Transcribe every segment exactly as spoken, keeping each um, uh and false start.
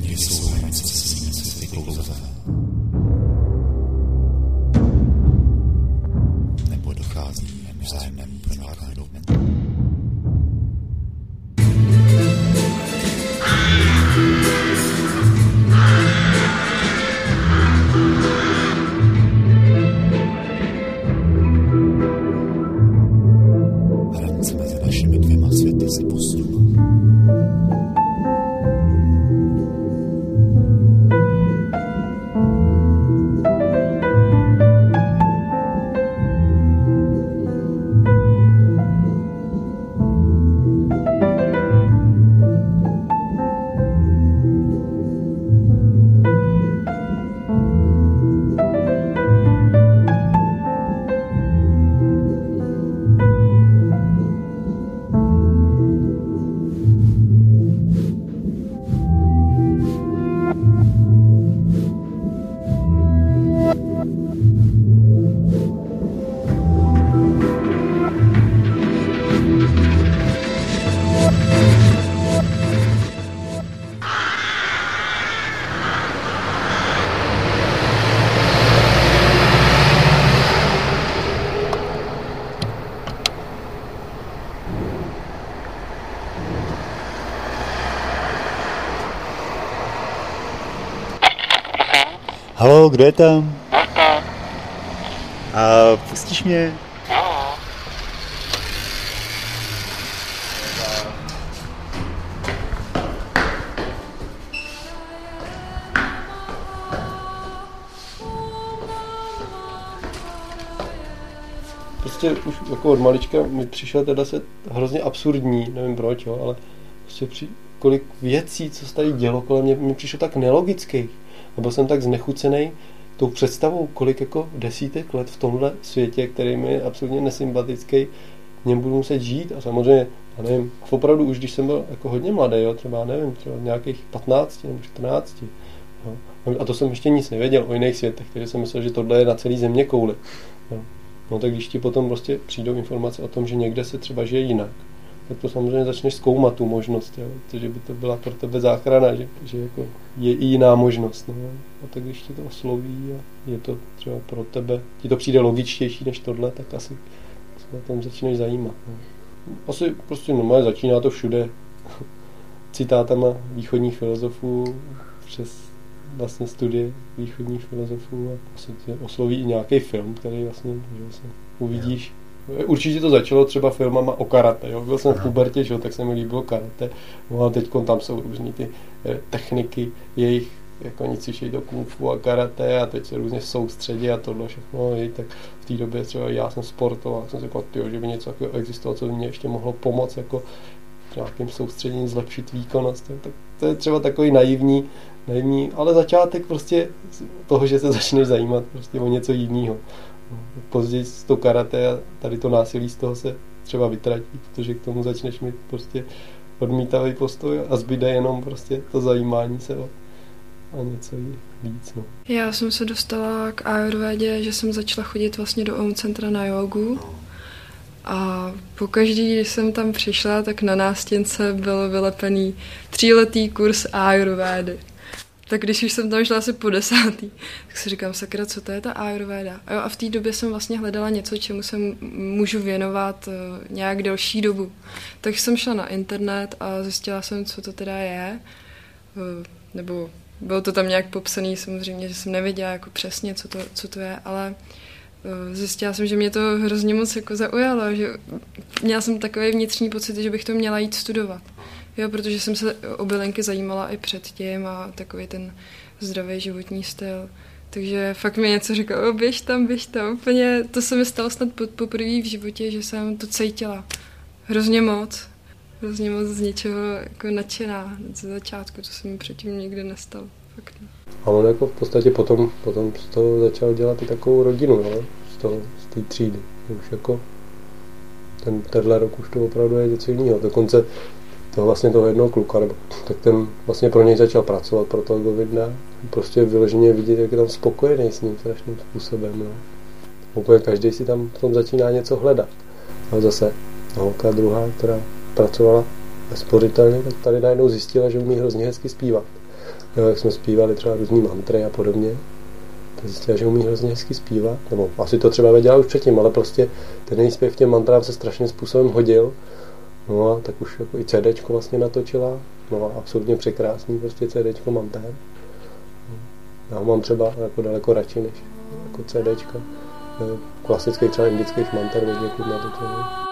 někdy jsou hranice se svými světy klouzavé. Nebo dochází k vzájemnému pronikání do momentu. Hranice mezi našimi dvěma světy si posunula. Haló, kdo je tam? A pustíš mě? Prostě už jako od malička mi přišel teda se hrozně absurdní, nevím proč, jo, ale prostě při, kolik věcí, co se tady dělo kolem mě, mi přišlo tak nelogických. A byl jsem tak znechucený tou představou, kolik jako desítek let v tomhle světě, který mi je absolutně nesympatický, v něm budu muset žít. A samozřejmě, já nevím, a opravdu už když jsem byl jako hodně mladý, jo, třeba nevím, třeba nějakých patnáct nebo čtrnáct. Jo. A to jsem ještě nic nevěděl o jiných světech, takže jsem myslel, že tohle je na celý země kouli. Jo. No tak když ti potom prostě přijdou informace o tom, že někde se třeba žije jinak, tak to samozřejmě začneš zkoumat tu možnost, jo, protože by to byla pro tebe záchrana, že, že jako je i jiná možnost. No. A tak když ti to osloví a je to třeba pro tebe, ti to přijde logičtější než tohle, tak asi se na tom začneš zajímat. No. Asi prostě normálně začíná to všude citátama východních filozofů přes vlastně studie východních filozofů a asi tě osloví i nějaký film, který vlastně že se uvidíš. Určitě to začalo třeba filmama o karate. Jo? Byl jsem v pubertě, že? Tak se mi líbilo karate. No a teď tam jsou různý ty techniky, jejich jako nic ještě do kung fu a karate a teď se různě soustředí a tohle všechno. Je, tak v té době třeba já jsem sportoval, jsem si řekl, tyjo, že by něco takového existovalo, co by mě ještě mohlo pomoct jako nějakým soustředěním zlepšit výkonnost. Jo? Tak to je třeba takový naivní, naivní, ale začátek prostě toho, že se začneš zajímat prostě o něco jiného. Později z toho karate a tady to násilí z toho se třeba vytratí, protože k tomu začneš mít prostě odmítavý postoj a zbyde jenom prostě to zajímání se o a něco víc. No. Já jsem se dostala k ayurvédě, že jsem začala chodit vlastně do Om centra na jogu a pokaždý, když jsem tam přišla, tak na nástěnce byl vylepený tříletý kurz ayurvédy. Tak když už jsem tam šla asi po desátý, tak si říkám, sakra, co to je ta ayurvéda? A, jo, a v té době jsem vlastně hledala něco, čemu se můžu věnovat uh, nějak delší dobu. Tak jsem šla na internet a zjistila jsem, co to teda je. Uh, nebo bylo to tam nějak popsané, samozřejmě, že jsem nevěděla jako přesně, co to, co to je, ale uh, zjistila jsem, že mě to hrozně moc jako zaujalo, že měla jsem takový vnitřní pocit, že bych to měla jít studovat. Jo, protože jsem se o bylinky zajímala i předtím a takový ten zdravý životní styl. Takže fakt mi něco říkalo, běž tam, běž tam. Úplně to se mi stalo snad poprvé v životě, že jsem to cítila. Hrozně moc. Hrozně moc z něčeho jako nadšená. Ze začátku, to se mi předtím nikdy nestalo. Fakt. A on jako v podstatě potom, potom z toho začal dělat i takovou rodinu, no? z toho, z té třídy. Už jako ten, tenhle rok už to opravdu je něco jiného. Dokonce toho vlastně toho jednoho kluka, nebo, tak ten vlastně pro něj začal pracovat pro toho Govinda. Prostě vyloženě vidět, jak je tam spokojený s ním strašným způsobem. No. Úplně každý si tam v tom začíná něco hledat. A zase holka druhá, která pracovala spořitelně, tak tady najednou zjistila, že umí hrozně hezky zpívat. jo, jak jsme zpívali třeba různý mantry a podobně, tak zjistila, že umí hrozně hezky zpívat, nebo asi to třeba věděla už předtím, ale prostě ten její zpěv těm mantrám se strašným způsobem hodil. No a tak už jako i CDčko vlastně natočila, no a absolutně překrásný prostě CDčko mantér. Já ho mám třeba jako daleko radši než jako CDčka. Klasický třeba indický mantér od někud natočený.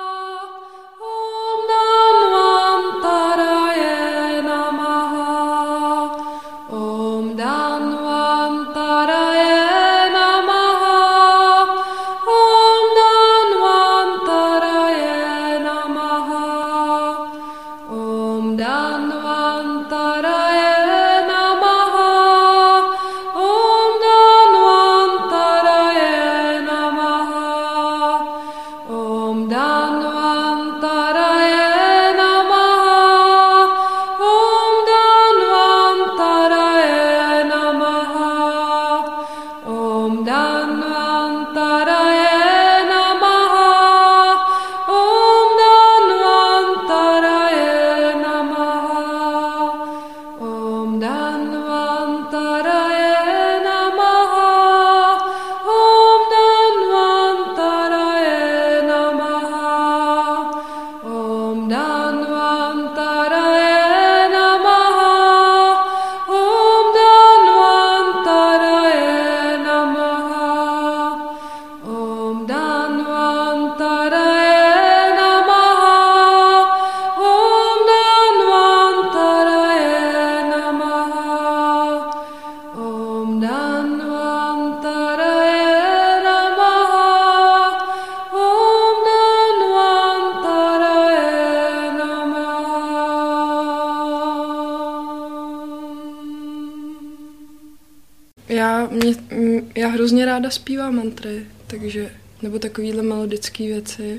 Já, mě, já hrozně ráda zpívám mantry, takže, nebo takovýhle melodické věci.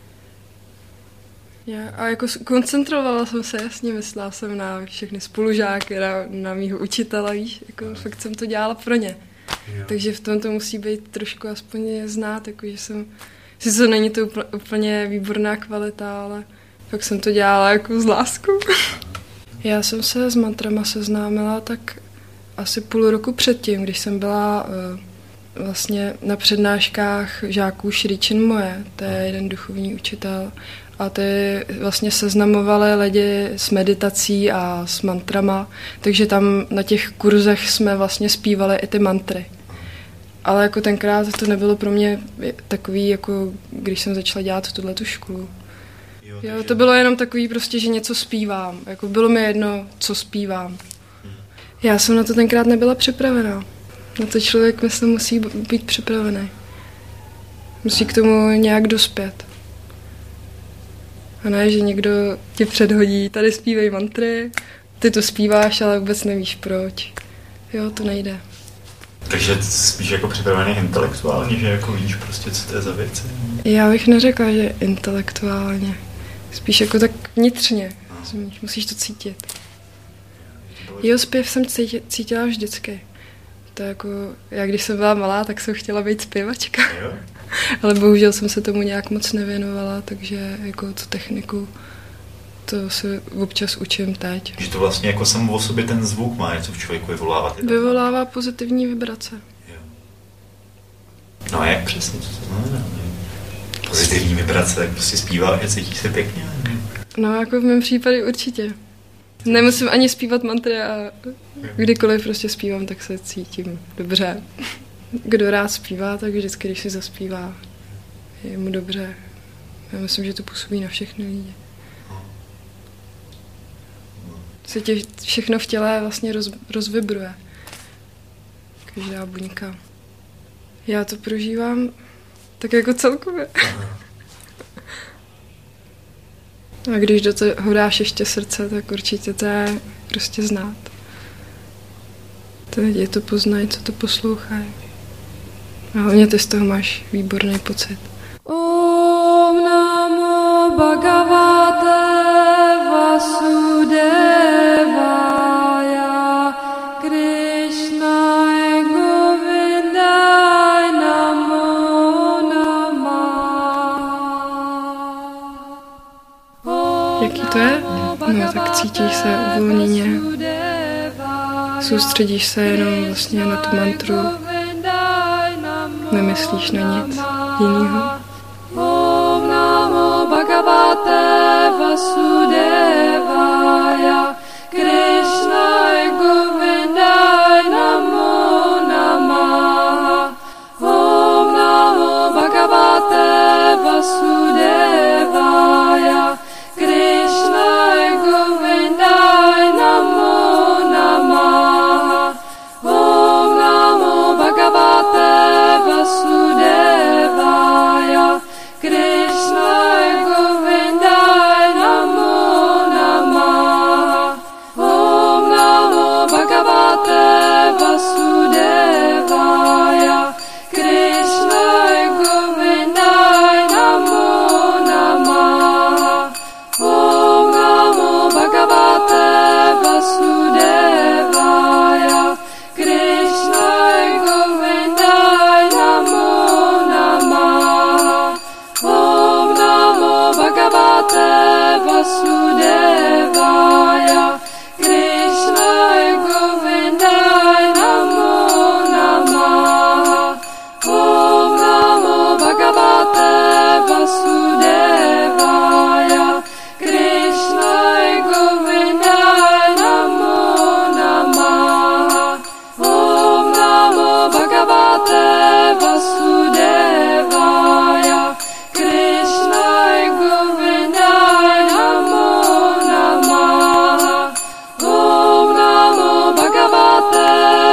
Já, a jako koncentrovala jsem se, jasně, myslela jsem na všechny spolužáky, na, na mýho učitele, víš, jako fakt jsem to dělala pro ně. Jo. Takže v tom to musí být trošku aspoň znát, jako že jsem, sice to není to úplně výborná kvalita, ale fakt jsem to dělala jako s láskou. Já jsem se s mantrama seznámila tak asi půl roku předtím, když jsem byla uh, vlastně na přednáškách žáků Šrí Chinmoye, to je jeden duchovní učitel, a ty vlastně seznamovali lidi s meditací a s mantrama, takže tam na těch kurzech jsme vlastně zpívali i ty mantry. Ale jako tenkrát to nebylo pro mě takový, jako když jsem začala dělat tuhletu školu. Jo, jo, to bylo jenom takový prostě, že něco zpívám. Jako bylo mi jedno, co zpívám. Já jsem na to tenkrát nebyla připravená. Na to člověk, myslím, musí být připravený. Musí k tomu nějak dospět. A ne, že někdo tě předhodí, tady zpívej mantry, ty to zpíváš, ale vůbec nevíš proč. Jo, to nejde. Takže spíš jako připravený intelektuálně, že jako víš prostě, co to je za věci? Já bych neřekla, že intelektuálně. Spíš jako tak vnitřně. No. Musíš to cítit. Jeho zpěv jsem cítila vždycky. To jako, já když jsem byla malá, tak jsem chtěla být zpěvačka. Jo. Ale bohužel jsem se tomu nějak moc nevěnovala, takže jako tu techniku, to se občas učím teď. Že to vlastně jako samo o sobě ten zvuk má něco v člověku vyvolávat? Vyvolává pozitivní vibrace. Jo. No a jak přesně, co to znamená? Pozitivní vibrace, tak prostě zpívá a cítíš se pěkně? No jako v mém případě určitě. Nemusím ani zpívat mantry a kdykoliv prostě zpívám, tak se cítím dobře. Kdo rád zpívá, tak vždycky, když si zaspívá, je mu dobře. Já myslím, že to působí na všechny lidi. Se tě všechno v těle vlastně roz, rozvibruje. Každá buňka. Já to prožívám tak jako celkově. A když do toho dáš ještě srdce, tak určitě to je prostě znát. Ty lidi to poznají, co to poslouchají. A hlavně ty z toho máš výborný pocit. Om namo bhagavate vasudevaya Krishnaya govindaya namo namah. Jaký to je? No tak cítíš se uvolněně. soustředíš se jenom vlastně na tu mantru, nemyslíš na nic jiného. Om Namo Bhagavate Vasudevaya Krishnaya Govindaya Namo Namaha. Om Namo Bhagavate Vasudevaya Krishnaya Govindaya Namo Namaha. Om Namo Bhagavate Vasudevaya Krishnaya Govindaya Namo Namaha. Om Namo Bhagavate Vasudevaya Krishnaya Govindaya Namo Namaha. Om Namo Bhagavate Vasudevaya Krishnaya Govindaya Namo Namaha. Om Namo Bhagavate Vasudevaya Krishnaya Govindaya Namo Namaha. Om Namo Bhagavate Vasudevaya Krishnaya Govindaya Namo Namaha. Om Namo Bhagavate Vasudevaya Krishnaya Govindaya Namo Namaha. Om Namo Bhagavate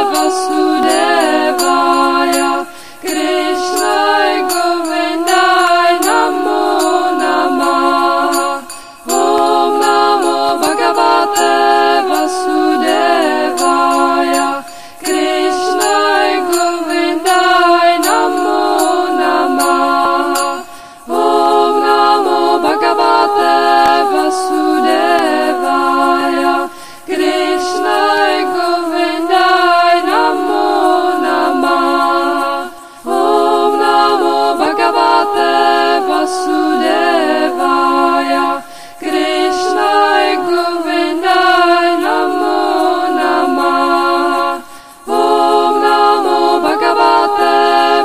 Vasudevaya Krishnaya Govindaya Namo Namaha. Om Namo Bhagavate Vasudevaya Krishnaya Govindaya Namo Namaha. Om Namo Bhagavate Vasudevaya Krishnaya Govindaya Namo Namaha. Om Namo Bhagavate Vasudevaya Krishnaya Govindaya Namo Namaha. Om Namo Bhagavate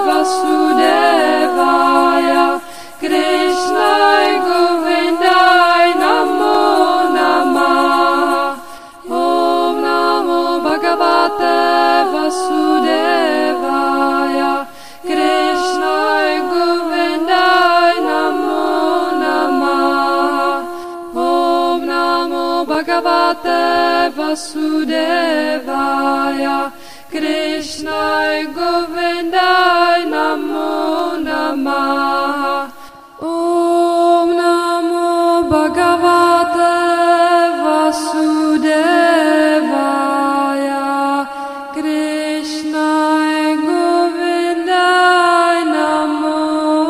Vasudevaya Krishnaya Govindaya Namo Namaha. Om Namo Bhagavate Vasudevaya Krishnaya Govindaya Namo Namaha. Om Namo Bhagavate Vasudevaya Krishnaya Govindaya Namo Namaha. Om Namo Bhagavate Vasudevaya Krishnaya Govindaya Namo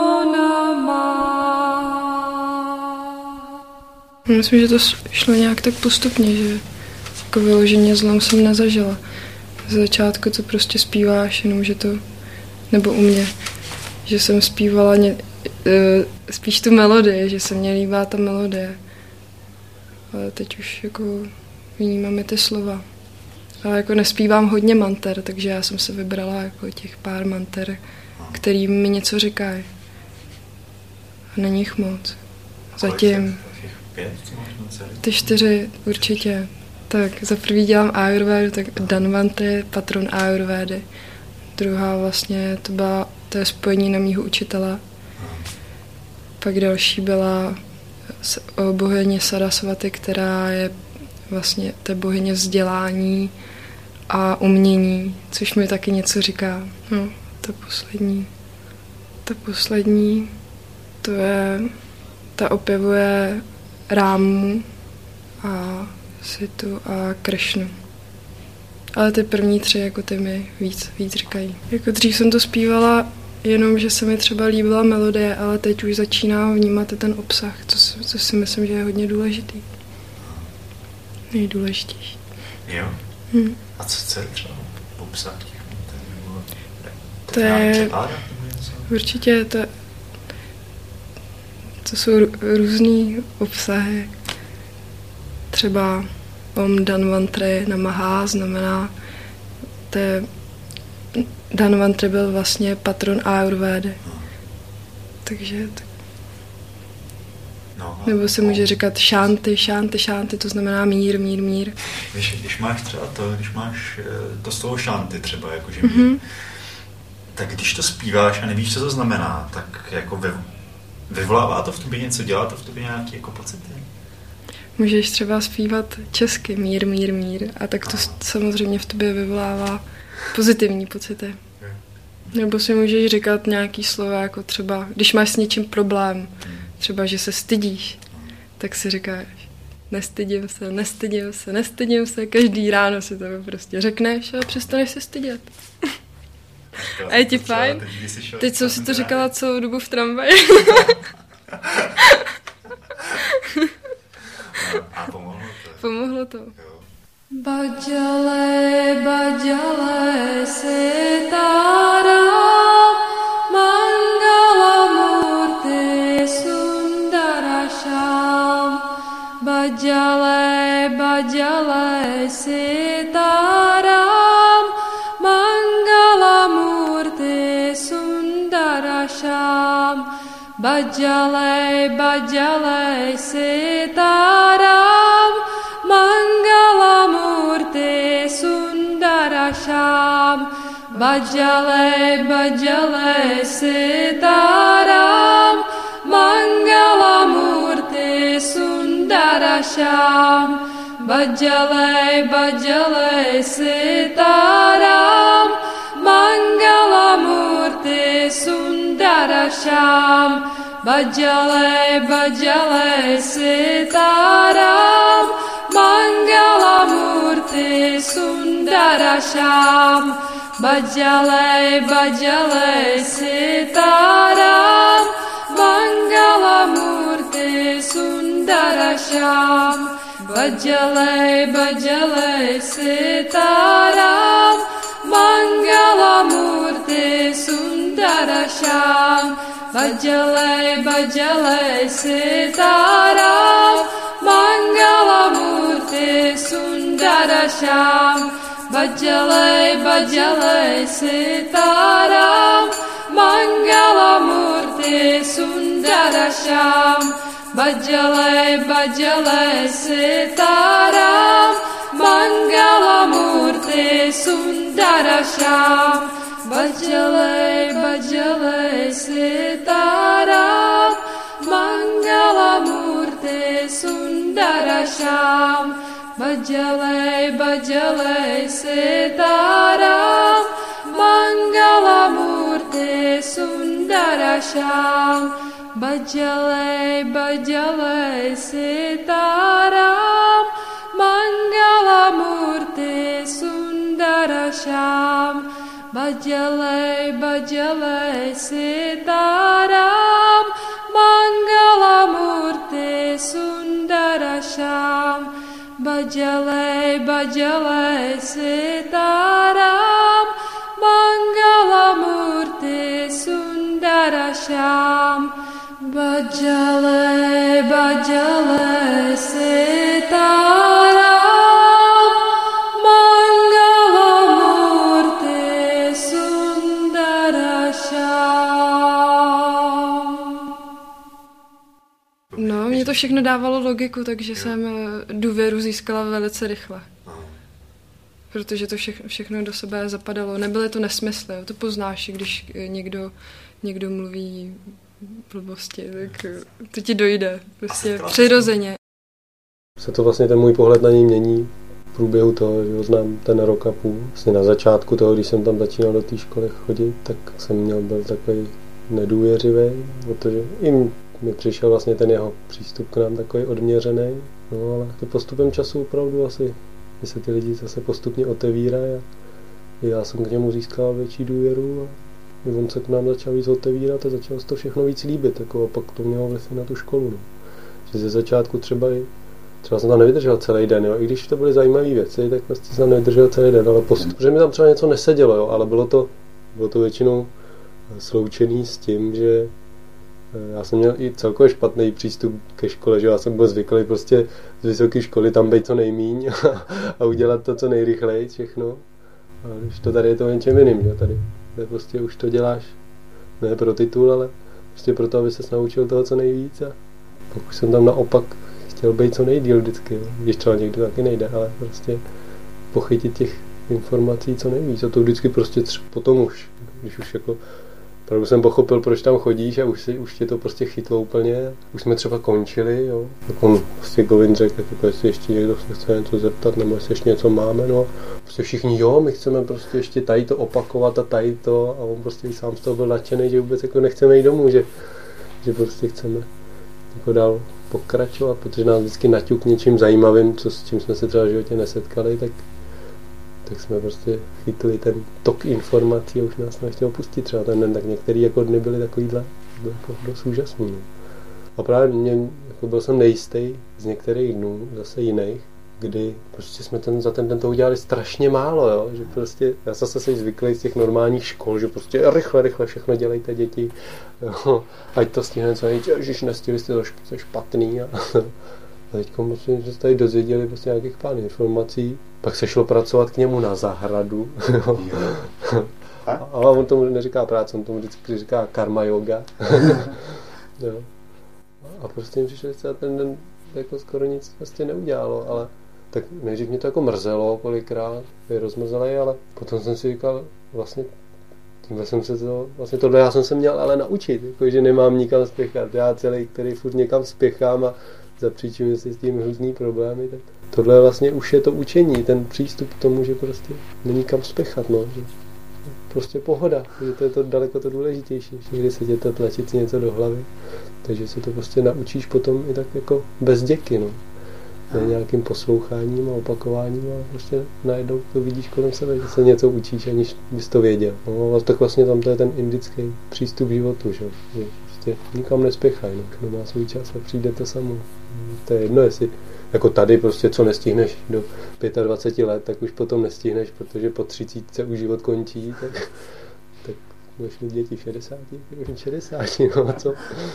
Namaha. Myslím, že to šlo nějak tak postupně, že jako vyloženě zlom jsem nezažila. Z začátku to prostě zpíváš, jenom že to, nebo u mě, že jsem zpívala ně, spíš tu melodii, že se mně líbá ta melodie. Ale teď už jako vnímáme ty slova. Ale jako nespívám hodně manter, takže já jsem se vybrala jako těch pár manter, který mi něco říkají. A není jich moc. Zatím. Ty čtyři určitě. Tak za prvý dělám Ayurvedu, tak Dhanvantri, patron Ayurvedy. Druhá vlastně, to byla, to je spojení na mýho učitele. Pak další byla bohyně Sarasvati, která je vlastně té bohyně vzdělání a umění, což mi taky něco říká. No, ta poslední, ta poslední, to je, ta opěvuje Rámu a Situ a Krishnu. Ale ty první tři, jako ty mi víc, víc říkají. Jako dřív jsem to zpívala jenom, že se mi třeba líbila melodie, ale teď už začínám vnímat ten obsah, co, co si myslím, že je hodně důležitý. Nejdůležitější. Jo? Hm. A co, co je třeba obsah těch nebo to je určitě to, to jsou různý obsahy. Třeba Om Dhanvantri Namaha znamená, to je, Dhanvantri byl vlastně patron Ayurvédy. Takže tak. No, nebo se může říkat šanty, šanty, šanty, to znamená mír, mír, mír. Když, když máš třeba to, když máš to z toho šanty třeba, jakože mír, mm-hmm. tak když to zpíváš a nevíš, co to znamená, tak jako vy, vyvolává to v tobě něco, dělá to v tobě nějaké jako pocity? Můžeš třeba zpívat česky, mír, mír, mír, a tak to Aha. samozřejmě v tobě vyvolává pozitivní pocity. Okay. Nebo si můžeš říkat nějaký slova, jako třeba, když máš s něčím problém, hmm. třeba, že se stydíš, tak si říkáš, nestydím se, nestydím se, nestydím se, každý ráno si to prostě řekneš a přestaneš se stydět. A je ti fajn? Teď jsem si to říkala celou dobu v tramvaji. A pomohlo to? Pomohlo to. Bajale, bajale, sitara, mangala murti sundarasham. Bajale, bajale, sitaram, mangala murti sundarasham. Bajale, bajale, sitaram, mangala murti sundarasham. Bajale, bajale, sitaram, mangala murti sundarasham. Bajale, bajale, sitaram, mangala murti sundarasham. Bajale, bajale, sitaram, mangala murti sundarasham. Bajale, bajale, sitaram, mangala murti sundarasham. Bajale, bajale, sitaram, mangala murti sundarasham. Bajale, bajale, sitaram, mangala murti sundarasham. Bajale, bajale, sitaram, mangala murti sundarasham. Bajale, bajale, sitaram, mangala murti sundarasham. Bajale, bajale, sitaram, mangala murti sundarasham. Bajale, bajale, sitaram, mangala murti sundarasham. Bajale, bajale, sitaram, mangala murti sundarasham. Bajale, bajale, sitaram, mangala murti sundarasham. Bajale, bajale, sitaram, mangala murti sundarasham. Bajale, bajale, sitaram, mangala murti sundarasham. No, mě to všechno dávalo logiku, takže jo. jsem důvěru získala velice rychle. Protože to všechno, všechno do sebe zapadalo. Nebyly to nesmysly, to poznáš, když někdo, někdo mluví blbosti, tak to ti dojde. Prostě přirozeně. Se to vlastně ten můj pohled na něj mění v průběhu toho, že ho znám ten rok a půl. Vlastně na začátku toho, když jsem tam začínal do té školy chodit, tak jsem měl byl takový nedůvěřivý, protože jim mi přišel vlastně ten jeho přístup k nám takový odměřený. No ale to postupem času opravdu asi, když se ty lidi zase postupně otevírají a já jsem k němu získal větší důvěru a on se k nám začal víc otevírat a začalo se to všechno víc líbit, jako, a pak to mělo vliv na tu školu. No. Že ze začátku třeba i, třeba jsem tam nevydržel celý den, jo. I když to byly zajímavé věci, tak vlastně jsem tam nevydržel celý den, ale postup, protože mi tam třeba něco nesedělo, jo. Ale bylo to, bylo to většinou sloučený s tím, že Já jsem měl i celkově špatný přístup ke škole, že já jsem byl zvyklý prostě z vysoké školy tam být co nejmíň a, a udělat to co nejrychleji všechno. A když to tady je to o něčem jiným, že tady je prostě už to děláš ne pro titul, ale prostě proto, aby ses naučil toho co nejvíc a pokud jsem tam naopak chtěl být co nejdýl vždycky, jo. Když třeba někdo taky nejde, ale prostě pochytit těch informací co nejvíc a to vždycky prostě tři, potom už, když už jako opravdu jsem pochopil, proč tam chodíš a už, si, už tě to prostě chytlo úplně. Už jsme třeba končili, jo. Tak on prostě Govin řekl, jako jestli ještě někdo se chce něco zeptat, nebo jestli ještě něco máme, no. Prostě všichni, jo, my chceme prostě ještě tady to opakovat a tady to a on prostě sám z toho byl nadšený, že vůbec jako nechceme jít domů, že, že prostě chceme jako dál pokračovat, protože nás vždycky naťuk něčím zajímavým, co, s čím jsme se třeba v životě nesetkali, tak tak jsme prostě chytli ten tok informací a už nás nechtěl pustit třeba ten den, tak některý jako dny byly takovýhle jako dost úžasný. No. A právě mě, jako byl jsem nejistý z některých dnů, zase jiných, kdy prostě jsme ten, za ten den to udělali strašně málo, jo? Že prostě, já jsem se zvyklý z těch normálních škol, že prostě rychle, rychle všechno dělejte děti, jo? Ať to stihne co nejvíc, ježiš, nestihli jste to špatný. A, a teď prostě, že se tady dozvěděli prostě nějakých pár informací. Pak se šlo pracovat k němu na zahradu. A? a on tomu neříká práce, on tomu vždycky říká karma yoga. Jo. A prostě mi přišel, že ten den jako skoro nic vlastně neudělalo, ale tak nejdřív mě to jako mrzelo kolikrát, je rozmrzelej, ale potom jsem si říkal, vlastně tímhle jsem se to, vlastně tohle já jsem se měl ale naučit, jako, že nemám nikam spěchat. Já celý, který furt někam spěchám a zapříčinuji si s tím hrůzný problémy, tak tohle vlastně už je to učení, ten přístup k tomu, že prostě není kam spěchat, no, že prostě pohoda, že to je to daleko to důležitější, že někdy se tě to tlačit si něco do hlavy, takže se to prostě naučíš potom i tak jako bez děky, no. Ne nějakým posloucháním a opakováním, ale prostě najednou to vidíš kolem sebe, že se něco učíš, aniž bys to věděl. No, tak vlastně tam to je ten indický přístup k životu, že, že prostě nikam nespěchaj, no. Kdo má svůj čas a přijde to samo. To je jedno, jestli jako tady prostě co nestihneš do dvacet pět let, tak už potom nestihneš, protože po třicítce už život končí, tak, tak budeš mít děti v šedesáti, v šedesáti, no a co?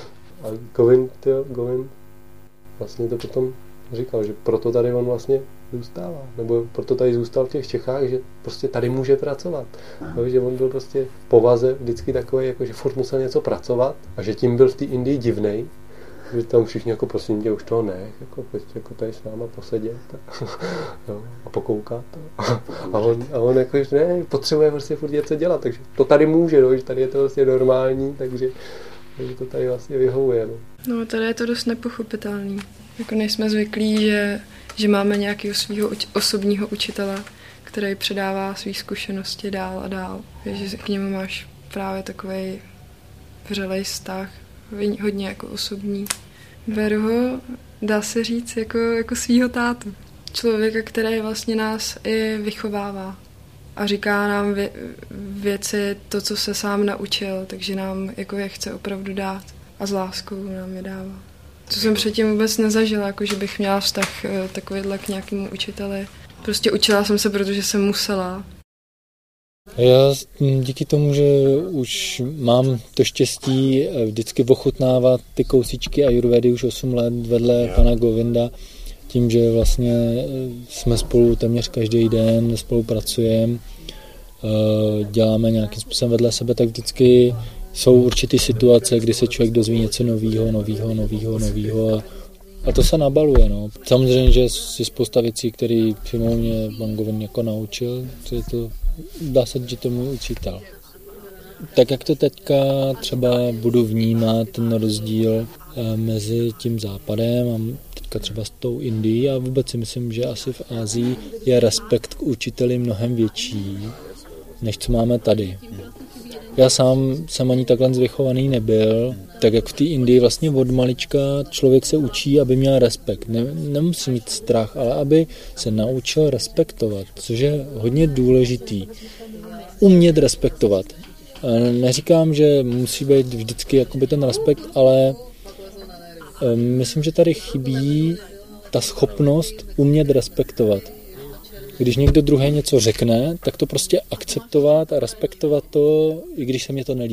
A Govin, tyjo, Govin vlastně to potom říkal, že proto tady on vlastně zůstává, nebo proto tady zůstal v těch Čechách, že prostě tady může pracovat. No, že on byl prostě v povaze vždycky takový, jako že furt musel něco pracovat a že tím byl v té Indii divnej, že tam všichni jako prosím tě, už toho nech, jako, prostě, jako tady s náma posedět a, jo, a pokoukat. A, a, on, a on jako, že ne, potřebuje prostě furt něco dělat, takže to tady může, no, že tady je to vlastně normální, takže, takže to tady vlastně vyhovuje. No. no tady je to dost nepochopitelný. Jako nejsme zvyklí, že, že máme nějakého svého osobního učitele, který předává své zkušenosti dál a dál. Že k němu máš právě takovej vřelej vztah, hodně jako osobní. Beru ho, dá se říct, jako, jako svýho tátu. Člověka, který vlastně nás i vychovává a říká nám vě, věci, to, co se sám naučil, takže nám jako je chce opravdu dát a s láskou nám je dává. To jsem předtím vůbec nezažila, jako že bych měla vztah takovýhle k nějakému učiteli. Prostě učila jsem se, protože jsem musela. Já díky tomu, že už mám to štěstí vždycky ochutnávat ty kousíčky ajurvedy už osm let vedle pana Govinda, tím, že vlastně jsme spolu téměř každý den, spolupracujeme, děláme nějakým způsobem vedle sebe, tak vždycky jsou určitý situace, kdy se člověk dozví něco novýho, novýho, novýho, novýho a, a to se nabaluje. No. Samozřejmě, že je spousta věcí, které přímo mě pan Govin jako naučil, že to dá se, že to můj učitel. Tak jak to teďka třeba budu vnímat ten rozdíl mezi tím západem a teďka třeba s tou Indií a vůbec si myslím, že asi v Asii je respekt k učiteli mnohem větší, než co máme tady. Já sám jsem ani takhle vychovaný nebyl, tak jak v té Indii vlastně od malička člověk se učí, aby měl respekt. Ne, nemusí mít strach, ale aby se naučil respektovat, což je hodně důležitý. Umět respektovat. Neříkám, že musí být vždycky jakoby ten respekt, ale myslím, že tady chybí ta schopnost umět respektovat. Když někdo druhý něco řekne, tak to prostě akceptovat a respektovat to, i když se mě to nelíbí.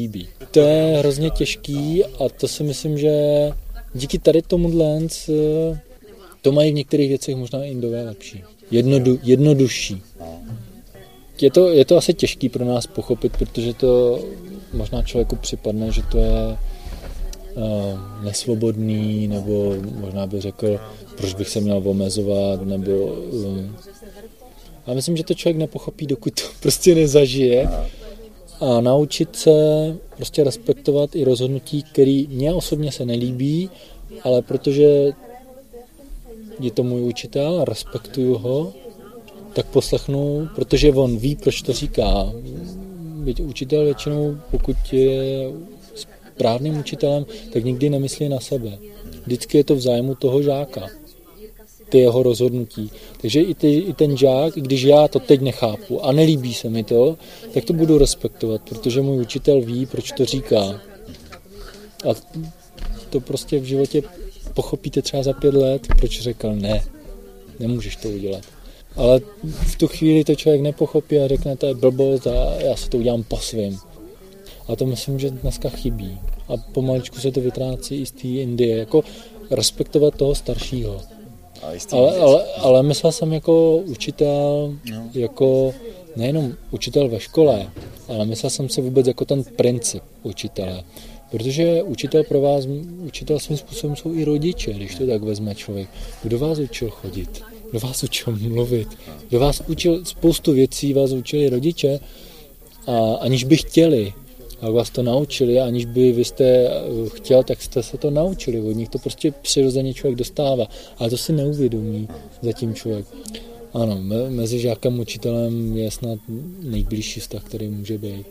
to je hrozně těžký a to si myslím, že díky tady tomuhle to mají v některých věcech možná Indové lepší. Jednodu, jednodušší. Je to, je to asi těžký pro nás pochopit, protože to možná člověku připadne, že to je uh, nesvobodný, nebo možná by řekl, proč bych se měl omezovat, nebo... Um, a myslím, že to člověk nepochopí, dokud to prostě nezažije. A naučit se prostě respektovat i rozhodnutí, který mně osobně se nelíbí, ale protože je to můj učitel a respektuju ho, tak poslechnu, protože on ví, proč to říká. Byť učitel většinou, pokud je správným učitelem, tak nikdy nemyslí na sebe. Vždycky je to v zájmu toho žáka, ty jeho rozhodnutí. Takže i, ty, i ten žák, když já to teď nechápu a nelíbí se mi to, tak to budu respektovat, protože můj učitel ví, proč to říká. A to prostě v životě pochopíte třeba za pět let, proč řekl ne, nemůžeš to udělat. Ale v tu chvíli to člověk nepochopí a řekne, to je blbost a já se to udělám po svým. A to myslím, že dneska chybí. A pomaličku se to vytrácí i z té Indie, jako respektovat toho staršího. Ale, ale, ale myslel jsem jako učitel, jako nejenom učitel ve škole, ale myslel jsem si vůbec jako ten princip učitele. Protože učitel pro vás, učitel svým způsobem jsou i rodiče, když to tak vezme člověk. Kdo vás učil chodit? Kdo vás učil mluvit? Kdo vás učil, spoustu věcí vás učili rodiče, a aniž by chtěli, a vás to naučili, aniž by vy jste chtěl, tak jste se to naučili. Od nich to prostě přirozeně člověk dostává. Ale to si neuvědomí zatím člověk. Ano, me, mezi žákem a učitelem je snad nejbližší vztah, který může být.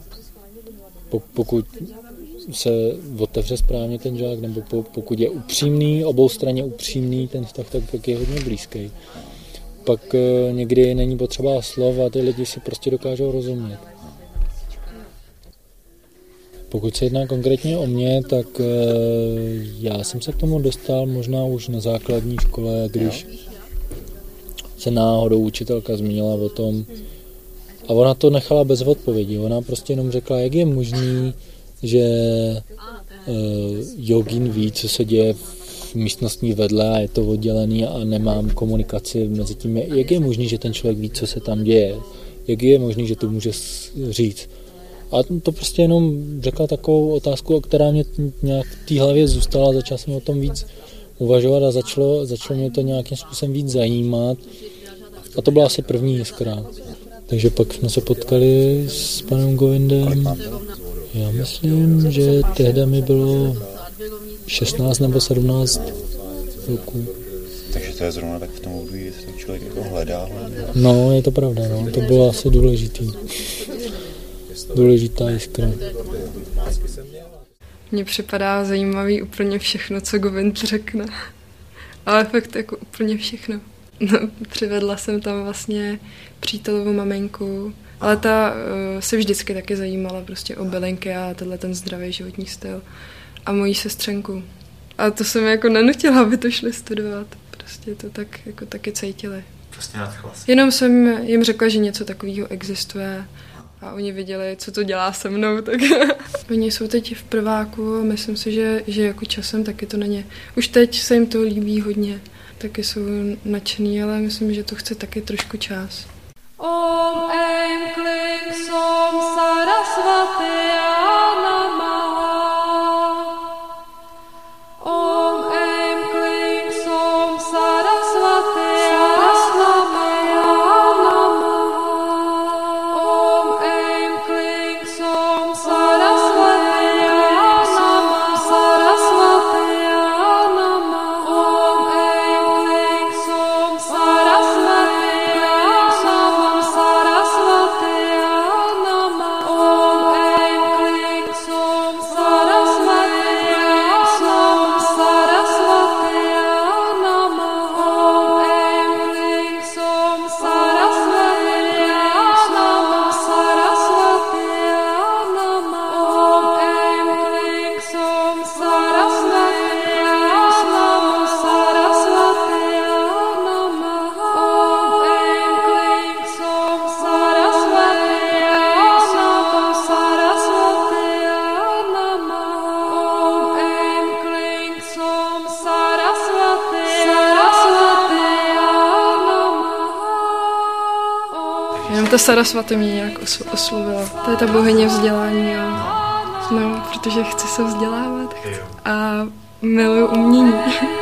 Pokud se otevře správně ten žák, nebo pokud je upřímný, obou straně upřímný ten vztah, tak, tak je hodně blízký. Pak někdy není potřeba slov a ty lidi si prostě dokážou rozumět. Pokud se jedná konkrétně o mě, tak já jsem se k tomu dostal možná už na základní škole, když se náhodou učitelka zmínila o tom, a ona to nechala bez odpovědi. Ona prostě jenom řekla, jak je možný, že uh, jogín ví, co se děje v místnosti vedle a je to oddělený a nemám komunikaci mezi tím. Jak je možný, že ten člověk ví, co se tam děje? Jak je možný, že to může říct? A to prostě jenom řekla takovou otázku, která mě nějak v té hlavě zůstala, začal jsem o tom víc uvažovat a začalo, začalo mě to nějakým způsobem víc zajímat. A to byla asi první jiskra. Takže pak jsme se potkali s panem Govindem. Já myslím, že tehdy mi bylo šestnáct nebo sedmnáct roků. Takže to je zrovna tak v tom období, jestli člověk jako hledá, hledá. No, je to pravda, no. To bylo asi důležitý. Důležitá jiskra. Mně připadá zajímavý úplně všechno, co Govind řekne. Ale fakt jako úplně všechno. No, přivedla jsem tam vlastně přítelovou maminku, ale ta uh, se vždycky taky zajímala prostě o bylinky a tenhle ten zdravý životní styl. A mojí sestřenku. A to jsem jako nenutila, aby to šli studovat. Prostě to tak jako taky cítili. Prostě nadchla. Jenom jsem jim řekla, že něco takového existuje. A oni viděli, co to dělá se mnou, tak oni jsou teď v prváku a myslím si, že, že jako časem taky to na ně. Už teď se jim to líbí hodně, taky jsou nadšený, ale myslím, že to chce taky trošku čas. Om Aim Kling Som Sarasvati Namaha. Om Aim Kling Som Sarasvati Sarasvati Jenom ta Sarasvati mě nějak oslovila. To je ta bohyně vzdělání. A no, protože chci se vzdělávat a miluju umění.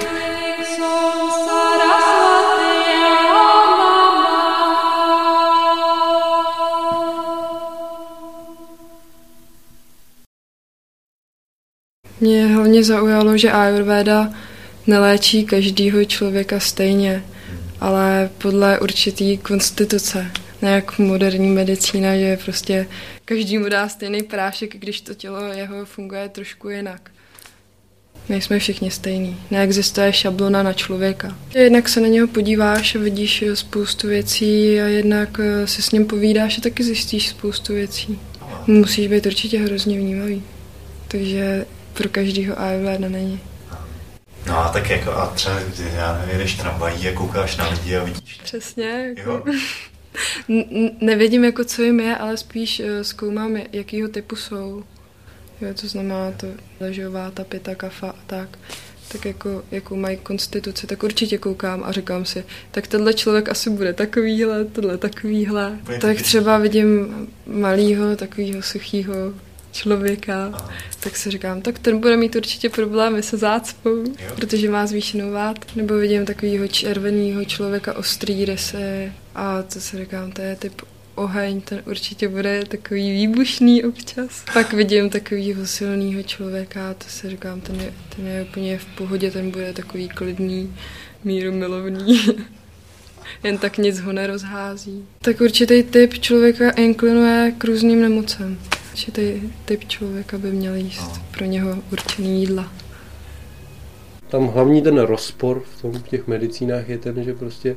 Mě hlavně zaujalo, že Ayurveda neléčí každýho člověka stejně, ale podle určitý konstituce. Ne jak moderní medicína, že prostě každý mu dá stejný prášek, když to tělo jeho funguje trošku jinak. Nejsme všichni stejní. Neexistuje šablona na člověka. Jednak se na něho podíváš a vidíš spoustu věcí a jednak si s ním povídáš a taky zjistíš spoustu věcí. Musíš být určitě hrozně vnímavý. Takže pro každýho Ayurveda není. No a tak jako a třeba, já nevím, jedeš tramvají a koukáš na lidi a vidíš. Přesně. Jo? N- nevědím, jako co jim je, ale spíš uh, zkoumám, jakýho typu jsou. Jo, to znamená to ležová, ta pita, kafa a tak. Tak jako, jakou mají konstituci, tak určitě koukám a říkám si, tak tenhle člověk asi bude takovýhle, tohle takovýhle. Bude tak taky... třeba vidím malýho, takovýho suchýho člověka, aha, tak si říkám, tak ten bude mít určitě problémy se zácpou, jo, protože má zvýšenou vád. Nebo vidím takovýho červenýho člověka, ostrý rysy a to si říkám, to je typ oheň, ten určitě bude takový výbušný občas. Pak vidím takovýho silného člověka a to si říkám, ten je, ten je úplně v pohodě, ten bude takový klidný, mírumilovný. Jen tak nic ho nerozhází. Tak určitý typ člověka inklinuje k různým nemocem. Určitý typ člověka by měl jíst pro něho určený jídla. Tam hlavní ten rozpor v tom, v těch medicínách je ten, že prostě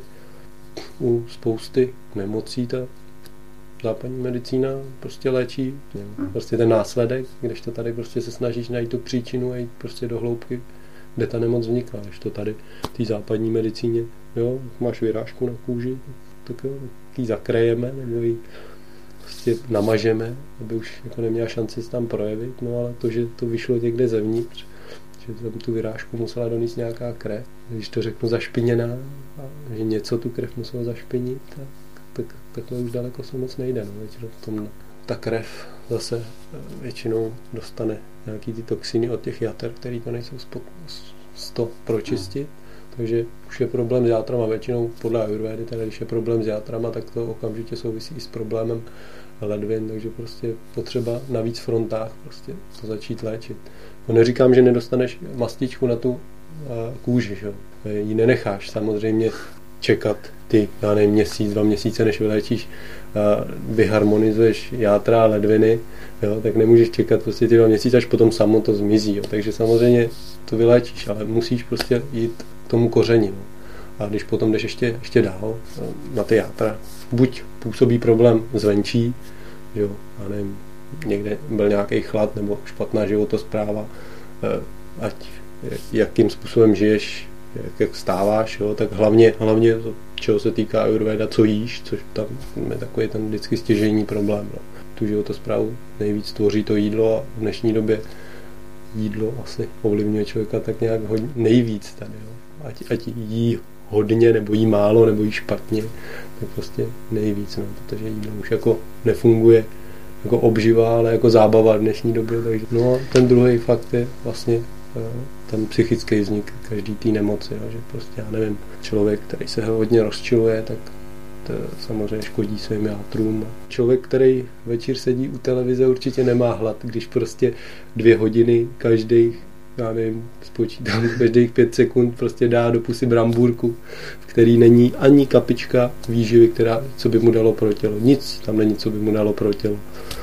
u spousty nemocí ta západní medicína prostě léčí prostě ten následek, když to tady prostě se snažíš najít tu příčinu a jít prostě do hloubky, kde ta nemoc vznikla. Když to tady v té západní medicíně, jo, máš vyrážku na kůži, tak jo, ji zakrejeme, nebo ji prostě namažeme, aby už jako neměla šanci se tam projevit, no ale to, že to vyšlo někde zevnitř, že tam tu vyrážku musela donést nějaká krev, když to řeknu zašpiněná, a že něco tu krev muselo zašpinit, tak, tak takhle už daleko se moc nejde, no, většinou v tom ta krev zase většinou dostane nějaký ty toxiny od těch jater, který to nejsou z to pročistit. Takže už je problém s játrama, většinou podle Ayurvedy, teda když je problém s játrama, tak to okamžitě souvisí i s problémem ledvin, takže prostě potřeba na víc frontách prostě to začít léčit. No neříkám, že nedostaneš mastičku na tu uh, kůži, že? Ji nenecháš samozřejmě čekat ty, já nevím, měsíc, dva měsíce, než vyléčíš, uh, vyharmonizuješ játra a ledviny, jo? Tak nemůžeš čekat prostě ty dva měsíce, až potom samo to zmizí, jo? Takže samozřejmě to vyléčíš, ale musíš prostě jít tomu koření. No. A když potom jdeš ještě, ještě dál na ty játra, buď působí problém zvenčí, jo, já nevím, někde byl nějaký chlad nebo špatná životospráva, ať jakým způsobem žiješ, jak, jak vstáváš, jo, tak hlavně, hlavně to, čeho se týká Ayurveda, co jíš, což tam je takový ten vždycky stěžejní problém. No. Tu životosprávu nejvíc tvoří to jídlo a v dnešní době jídlo asi ovlivňuje člověka tak nějak hodně, nejvíc tady, jo. Ať, ať jí hodně, nebo jí málo, nebo jí špatně, tak prostě nejvíc, no, protože jídlo už jako nefunguje jako obživa, ale jako zábava v dnešní době. Takže, no a ten druhý fakt je vlastně ten psychický vznik každý té nemoci, jo, že prostě, já nevím, člověk, který se hodně rozčiluje, tak to samozřejmě škodí svým játrům. Člověk, který večer sedí u televize, určitě nemá hlad, když prostě dvě hodiny každých, já nevím, spočítám, každých pět sekund prostě dá do pusy brambůrku, v který není ani kapička výživy, která, co by mu dalo pro tělo. Nic tam není, co by mu dalo pro tělo.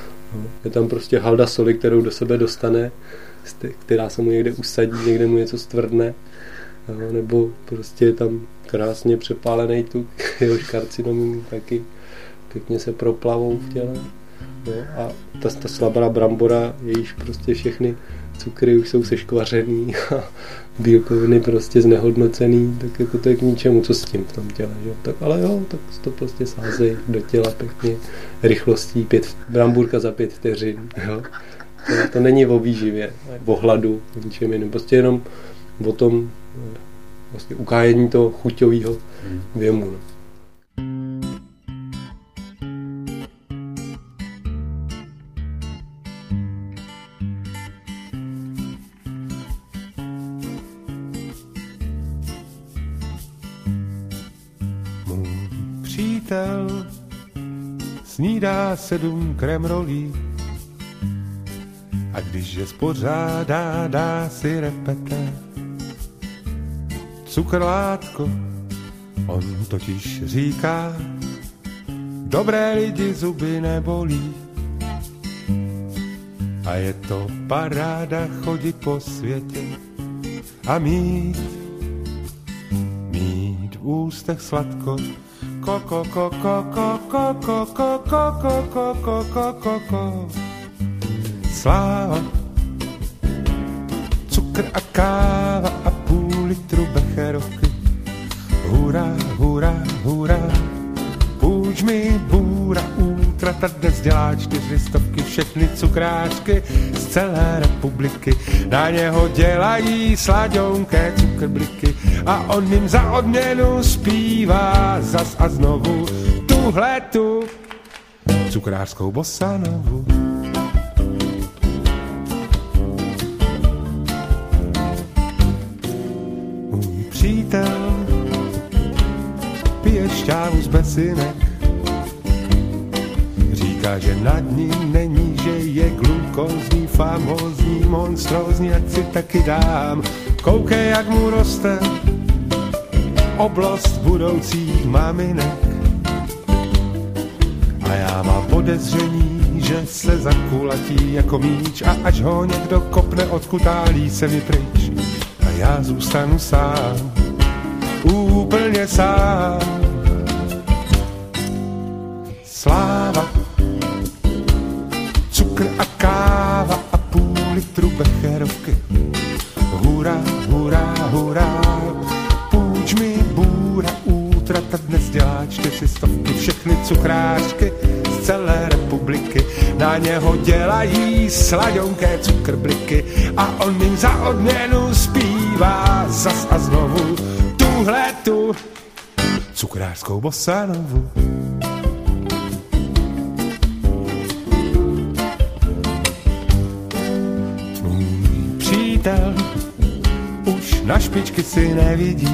Je tam prostě halda soli, kterou do sebe dostane, která se mu někde usadí, někde mu něco stvrdne, nebo prostě je tam krásně přepálený tuk, jehož karcinomů taky pěkně se proplavou v těle. No, a ta, ta slabá brambora, jejíž prostě všechny cukry už jsou seškvařený a bílkoviny prostě znehodnocený, tak jako to je k ničemu, co s tím v tom těle. Že? Tak, ale jo, tak to prostě sázej do těla pěkně rychlostí, pět, bramburka za pět vteřin. Jo? To, to není o výživě, o hladu, o ničem jiném, prostě jenom o tom vlastně ukájení toho chuťového věmu. No. přítel snídá sedm kremrolí a když je spořádá, dá si repete. Cukrlátko, on totiž říká, dobré lidi zuby nebolí. A je to paráda chodit po světě a mít, mít v ústech sladko. Koko, koko, koko, koko, koko, koko, koko, koko. Sláva, cukr a káva a půl litru becherovky. Hurá, hurá, hurá, půjč mi bůra, útrata dnes dělá čtyři stovky, všechny cukráčky z celé republiky. Na něho dělají slaďonké cukrbliky a on jim za odměnu zpívá zas a znovu tuhle tu cukrářskou bossanovu. Můj přítel pije šťávu z besinek, říká, že nad ním není, že je glukózní, famózní, monstrózní, ať si taky dám. Koukej, jak mu roste oblost budoucích maminek. A já mám podezření, že se zakulatí jako míč a až ho někdo kopne, odkutálí se mi pryč. A já zůstanu sám, úplně sám. Sláva, cukr a káva a půl litru becherovky. Hurá, hurá, hurá, půjč mi bůra, útrata dnes dělá čtyři stovky, všechny cukrářky z celé republiky. Na něho dělají slaďonké cukrbliky a on jim za odměnu zpívá zas a znovu tuhle tu cukrářskou bossanovu. Můj přítel už na špičky si nevidí,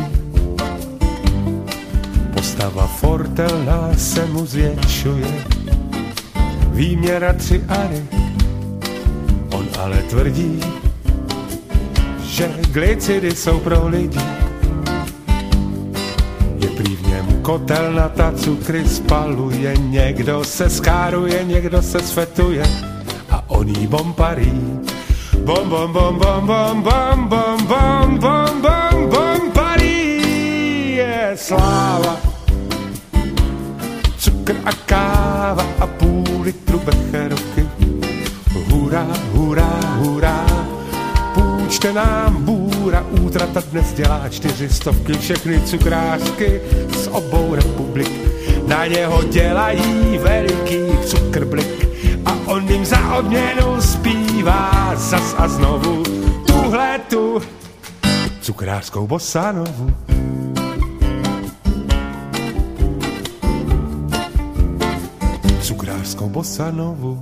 postava fortelná se mu zvětšuje, výměra tři ary, on ale tvrdí, že glycidy jsou pro lidi. Je prý v něm kotelnata, cukry spaluje, někdo se skáruje, někdo se svetuje a on jí bomparí. Bom, bom, bom, bom, bom, bom, bom, bom, bom, bom, bomparí. Je sláva, cukr a káva a půl litru becherovky. Hurá, hurá, hurá, půjčte nám bůra, útrata dnes dělá čtyři stovky, všechny cukrářky z obou republik. Na něho dělají veliký cukrblik a on jim za odměnu zpívá zas a znovu tuhle tu cukrářskou bossanovu. Cukrářskou bossanovu.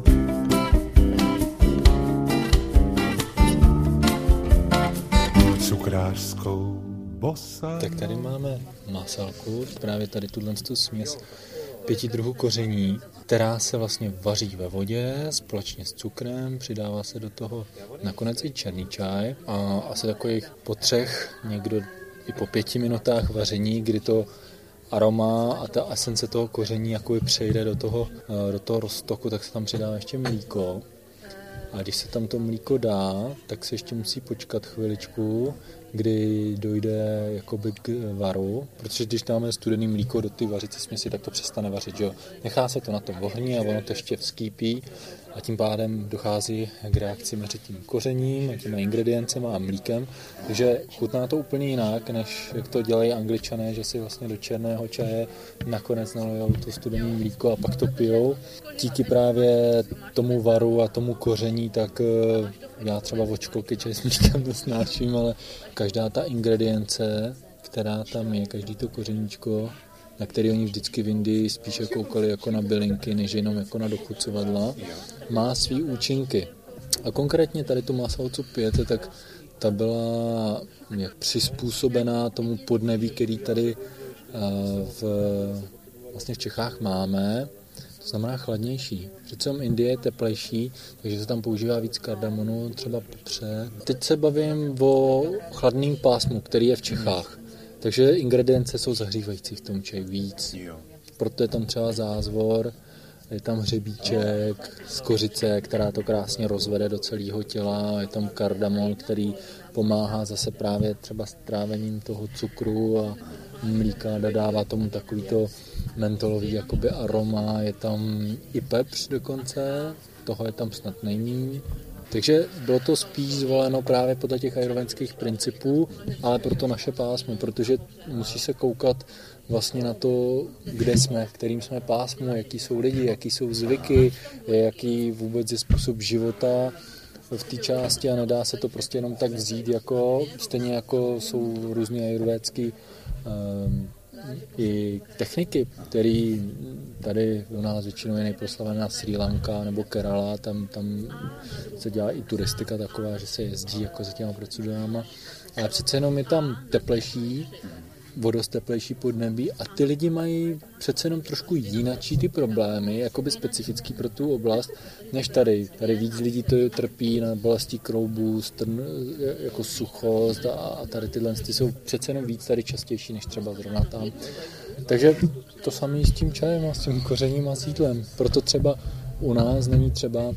Cukrářskou bossanovu. Tak tady máme masalku, právě tady tuhle směs pěti druhů koření, která se vlastně vaří ve vodě společně s cukrem, přidává se do toho nakonec i černý čaj a asi takových po třech, někdo i po pěti minutách vaření, kdy to aroma a ta esence toho koření jakoby přejde do toho, do toho roztoku, tak se tam přidá ještě mlíko. A když se tam to mlíko dá, tak se ještě musí počkat chviličku, kdy dojde jakoby k varu, protože když dáme studený mlíko do ty vařicí směsi, tak to přestane vařit, že jo. Nechá se to na tom ohni a ono to ještě vzkýpí a tím pádem dochází k reakci mezi tím kořením a těma ingrediencema a mlíkem, takže chutná to úplně jinak, než jak to dělají Angličané, že si vlastně do černého čaje nakonec nalijou to studený mlíko a pak to pijou. Díky právě tomu varu a tomu koření, tak já třeba vočkolky čaj s mlíkem nesnáším, ale každá ta ingredience, která tam je, každý to kořeníčko, na který oni vždycky v Indii spíše koukali jako na bylinky, než jenom jako na dochucovadla, má svý účinky. A konkrétně tady tu masalu, co pijete, tak ta byla přizpůsobená tomu podneví, který tady v vlastně v Čechách máme, to znamená chladnější. Přitom Indie je teplejší, takže se tam používá víc kardamonu, třeba pepře. Teď se bavím o chladném pásmu, který je v Čechách. Takže ingredience jsou zahřívající v tom čaji víc. Proto je tam třeba zázvor, je tam hřebíček z kořice, která to krásně rozvede do celého těla, je tam kardamon, který pomáhá zase právě třeba s trávením toho cukru a mlíka, dodává tomu takovýto mentolový jakoby aroma, je tam i pepř dokonce, toho je tam snad nejméně. Takže bylo to spíš zvoleno právě podle těch ajurvédských principů, ale pro to naše pásmo, protože musí se koukat vlastně na to, kde jsme, v kterým jsme pásmu, jaký jsou lidi, jaký jsou zvyky, jaký vůbec je způsob života v té části a nedá se to prostě jenom tak vzít, jako stejně jako jsou různé ajurvédské um, i techniky, které tady u nás většinou je nejproslavená Srí Lanka nebo Kerala, tam, tam se dělá i turistika taková, že se jezdí jako za těma procedurama, ale přece jenom je tam teplejší, vodost teplejší podnebí a ty lidi mají přece jenom trošku jinačí ty problémy, jakoby specifický pro tu oblast, než tady. Tady víc lidí to trpí na bolesti kloubů, strn, jako suchost a, a tady tyhle ty jsou přece jenom víc tady častější, než třeba zrovna tam. Takže to samé s tím čajem a s tím kořením a s jídlem. Proto třeba u nás není třeba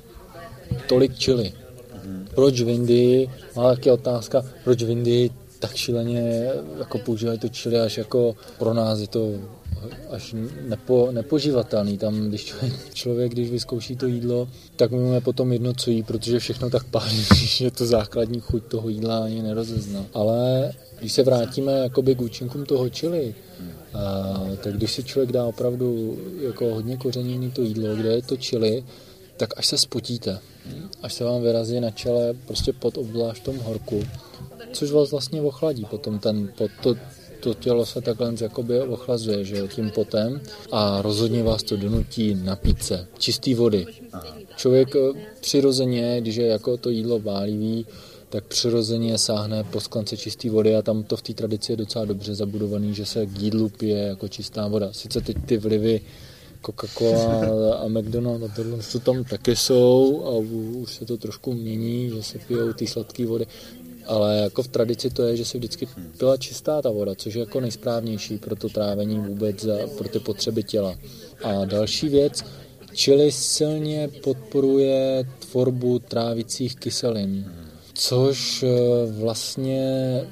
tolik chili. Proč v Indii, má taky otázka, proč v Indii tak šíleně jako používají to chili, až jako pro nás je to až nepo, nepožívatelný. Tam, když člověk, když vyzkouší to jídlo, tak mu je potom jedno, co jí, protože všechno tak pálí, že to základní chuť toho jídla ani nerozezná. Ale když se vrátíme jakoby k účinkům toho chili, a, tak když si člověk dá opravdu jako hodně kořeněný to jídlo, kde je to chili, tak až se spotíte, až se vám vyrazí na čele prostě pod obzvlášť v tom horku, což vás vlastně ochladí potom ten pot, to, to tělo se takhle jakoby ochlazuje, že jo, tím potem a rozhodně vás to donutí napít se čistý vody. Člověk přirozeně, když je jako to jídlo válivý, tak přirozeně sáhne po sklance čisté vody a tam to v té tradici je docela dobře zabudovaný, že se k jídlu pije jako čistá voda. Sice teď ty vlivy Coca-Cola a McDonald's a tohle co tam taky jsou a už se to trošku mění, že se pijou ty sladké vody. Ale jako v tradici to je, že se vždycky pila čistá ta voda, což je jako nejsprávnější pro to trávení vůbec a pro ty potřeby těla. A další věc, chili silně podporuje tvorbu trávicích kyselin, což vlastně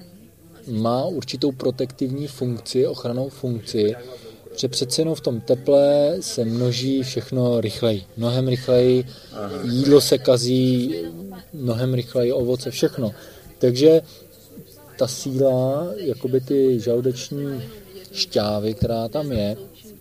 má určitou protektivní funkci, ochrannou funkci, že přece jenom v tom teple se množí všechno rychleji, mnohem rychleji, jídlo se kazí mnohem rychleji, ovoce, všechno. Takže ta síla, jakoby ty žaludeční šťávy, která tam je,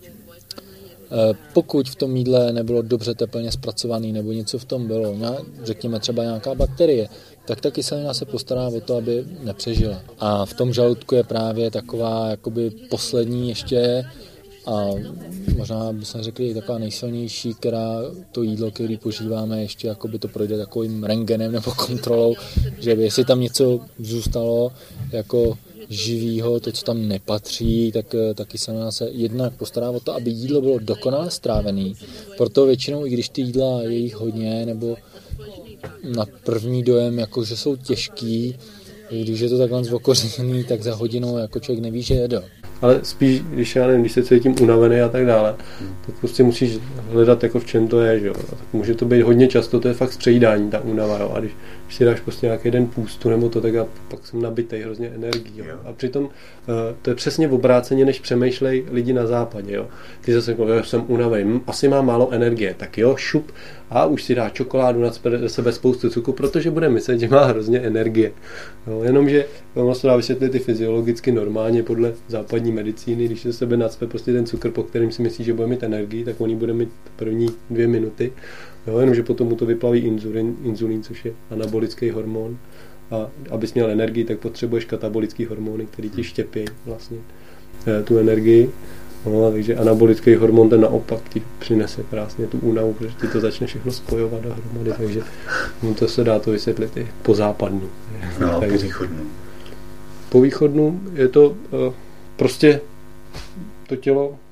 pokud v tom jídle nebylo dobře teplně zpracovaný nebo něco v tom bylo, řekněme třeba nějaká bakterie, tak ta kyselina se postará o to, aby nepřežila. A v tom žaludku je právě taková jakoby poslední ještě a možná bychom řekli i taková nejsilnější, která to jídlo, který požíváme, ještě jakoby to projde takovým rentgenem nebo kontrolou, že jestli tam něco zůstalo jako živýho, to, co tam nepatří, tak taky se na se jednak postará o to, aby jídlo bylo dokonale strávený. Proto většinou, i když ty jídla je jich hodně, nebo na první dojem, jako že jsou těžký, když je to takhle zvokořený, tak za hodinu jako člověk neví, že jedl. Ale spíš, když já nevím, když se cítím unavený a tak dále, tak prostě musíš hledat, jako v čem to je, že jo. Tak může to být hodně často, to je fakt z přejídání, ta únava, jo. A když, když si dáš prostě nějaký den půstu nebo to, tak já pak jsem nabitej hrozně energií, jo. A přitom uh, to je přesně obráceně, než přemýšlej lidi na západě, jo. Ty zase jako, jo, jsem unavený, asi mám málo energie, tak jo, šup a už si dá čokoládu, na sebe spoustu cukru, protože bude myslet, že má hrozně energie. Jo, jenomže ono se dá vysvětlit i fyziologicky normálně podle západní medicíny, když se sebe nacpe prostě ten cukr, po kterým si myslí, že bude mít energii, tak on bude mít první dvě minuty. Jo, jenomže potom mu to vyplaví inzulín, inzulín, což je anabolický hormon. A abys měl energii, tak potřebuješ katabolický hormony, který ti štěpí vlastně tu energii. No, takže anabolický hormon ten naopak ti přinese krásně tu únavu, protože ti to začne všechno spojovat dohromady, takže no, to se dá to vysvětlit i po západnu. No, po východnu. Po východnu je to uh, prostě to tělo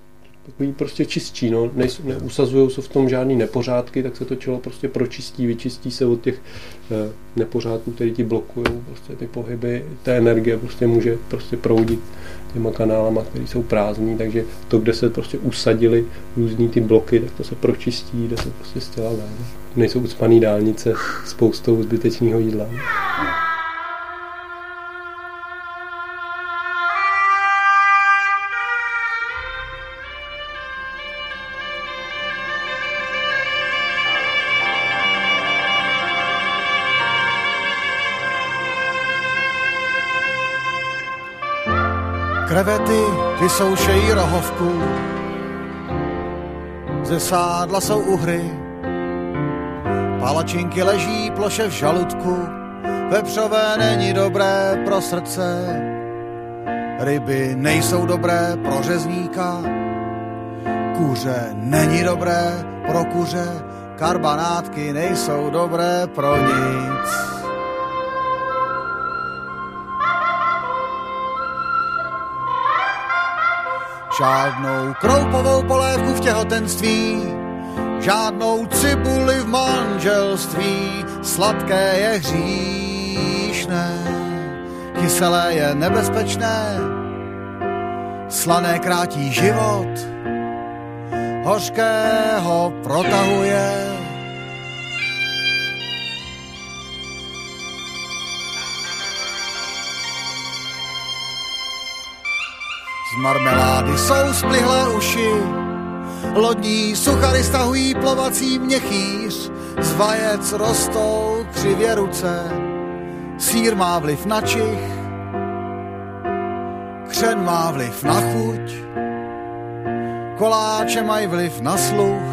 takový prostě čistší, no. Neusazují se v tom žádný nepořádky, tak se to tělo prostě pročistí, vyčistí se od těch eh, nepořádků, které ti blokují prostě ty pohyby, ta energie prostě může prostě proudit těma kanálama, které jsou prázdný, takže to, kde se prostě usadily různý ty bloky, tak to se pročistí, jde se prostě z těla ven. Nejsou ucpaný dálnice spoustou zbytečného jídla. Krevety vysoušejí rohovku, ze sádla jsou uhry, palačinky leží ploše v žaludku, vepřové není dobré pro srdce, ryby nejsou dobré pro řezníka, kuře není dobré pro kuře, karbanátky nejsou dobré pro nic. Žádnou kroupovou polévku v těhotenství, žádnou cibuli v manželství, sladké je hříšné, kyselé je nebezpečné, slané krátí život, hořkého protahuje. Z marmelády jsou splihlé uši, lodní suchary stahují plovací měchýř, z vajec rostou křivě ruce, sýr má vliv na čich, křen má vliv na chuť, koláče mají vliv na sluch.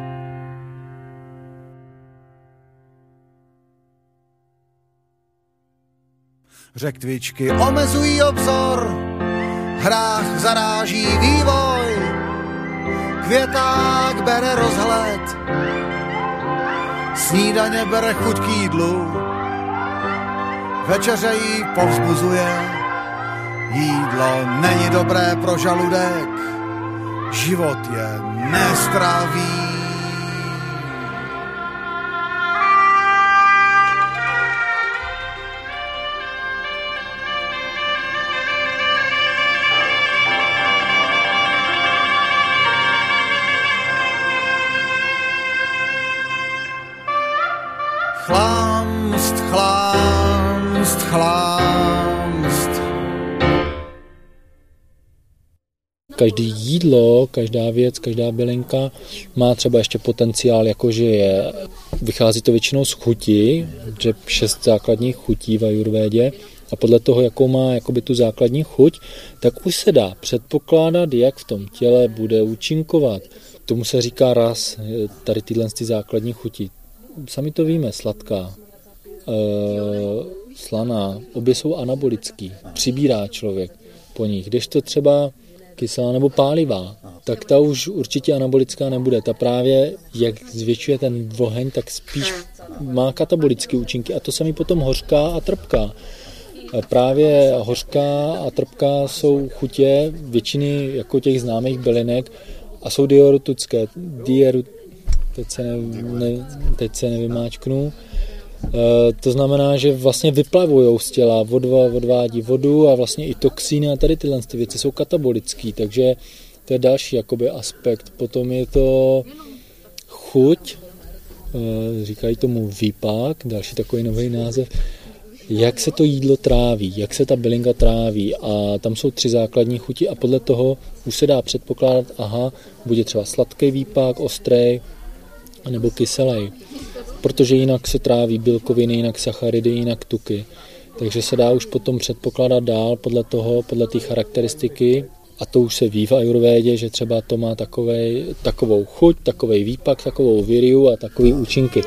Řektvičky omezují obzor, hrách zaráží vývoj, květák bere rozhled, snídaně bere chuť k jídlu, večeře jí povzbuzuje, jídlo není dobré pro žaludek, život je nezdravý. Chlámst, chlámst, chlámst. Každý jídlo, každá věc, každá bylinka má třeba ještě potenciál, jakože je, vychází to většinou z chuti, že šest základních chutí v ajurvédě a podle toho, jakou má jakoby tu základní chuť, tak už se dá předpokládat, jak v tom těle bude účinkovat. Tomu se říká ras, tady tyhle ty základní chuti. Sami to víme, sladká, e, slaná, obě jsou anabolický, přibírá člověk po nich. Kdežto třeba kyselá nebo pálivá, tak ta už určitě anabolická nebude. Ta právě, jak zvětšuje ten oheň, tak spíš má katabolické účinky a to samý potom hořká a trpká. Právě hořká a trpká jsou chutě většiny jako těch známých bylinek a jsou diuretické. Diur, teď, se ne, ne, teď se nevymáčknu. E, to znamená, že vlastně vyplavujou z těla, vodva, odvádí vodu a vlastně i toxíny a tady tyhle ty věci jsou katabolické, takže to je další jakoby aspekt. Potom je to chuť, e, říkají tomu výpak, další takový nový název, jak se to jídlo tráví, jak se ta bylinka tráví a tam jsou tři základní chuti a podle toho už se dá předpokládat, aha, bude třeba sladký výpak, ostrej nebo kyselý, protože jinak se tráví bílkoviny, jinak sacharidy, jinak tuky. Takže se dá už potom předpokládat dál podle toho, podle té charakteristiky a to už se ví v ajurvédě, že třeba to má takovej, takovou chuť, takovej výpak, takovou viriu a takový účinky.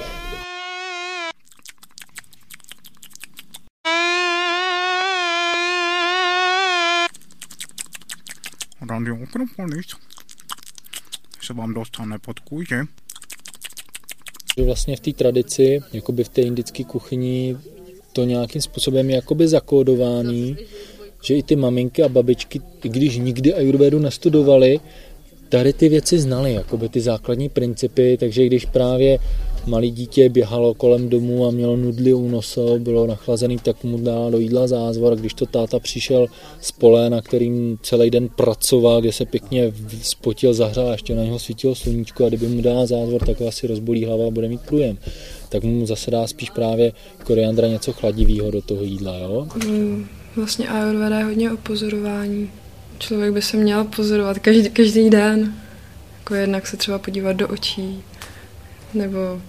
Radio Akropolis se vám dostane pod kůži. Vlastně v té tradici, jakoby v té indické kuchyni, to nějakým způsobem je jakoby zakódovaný, že i ty maminky a babičky, i když nikdy ajurvédu nastudovali, tady ty věci znali, jakoby ty základní principy, takže když právě malé dítě běhalo kolem domu a mělo nudli u nosu, bylo nachlazený, tak mu dala do jídla zázvor. Když to táta přišel z pole, na kterým celý den pracoval, kde se pěkně spotil, zahřál a ještě na něho svítilo sluníčko a kdyby mu dala zázvor, tak ho asi rozbolí hlava a bude mít průjem. Tak mu zase dá spíš právě koriandra něco chladivého do toho jídla, jo? Mm, vlastně ajurveda je hodně o pozorování. Člověk by se měl pozorovat každý, každý den. Jako jednak se třeba podívat do očí, nebo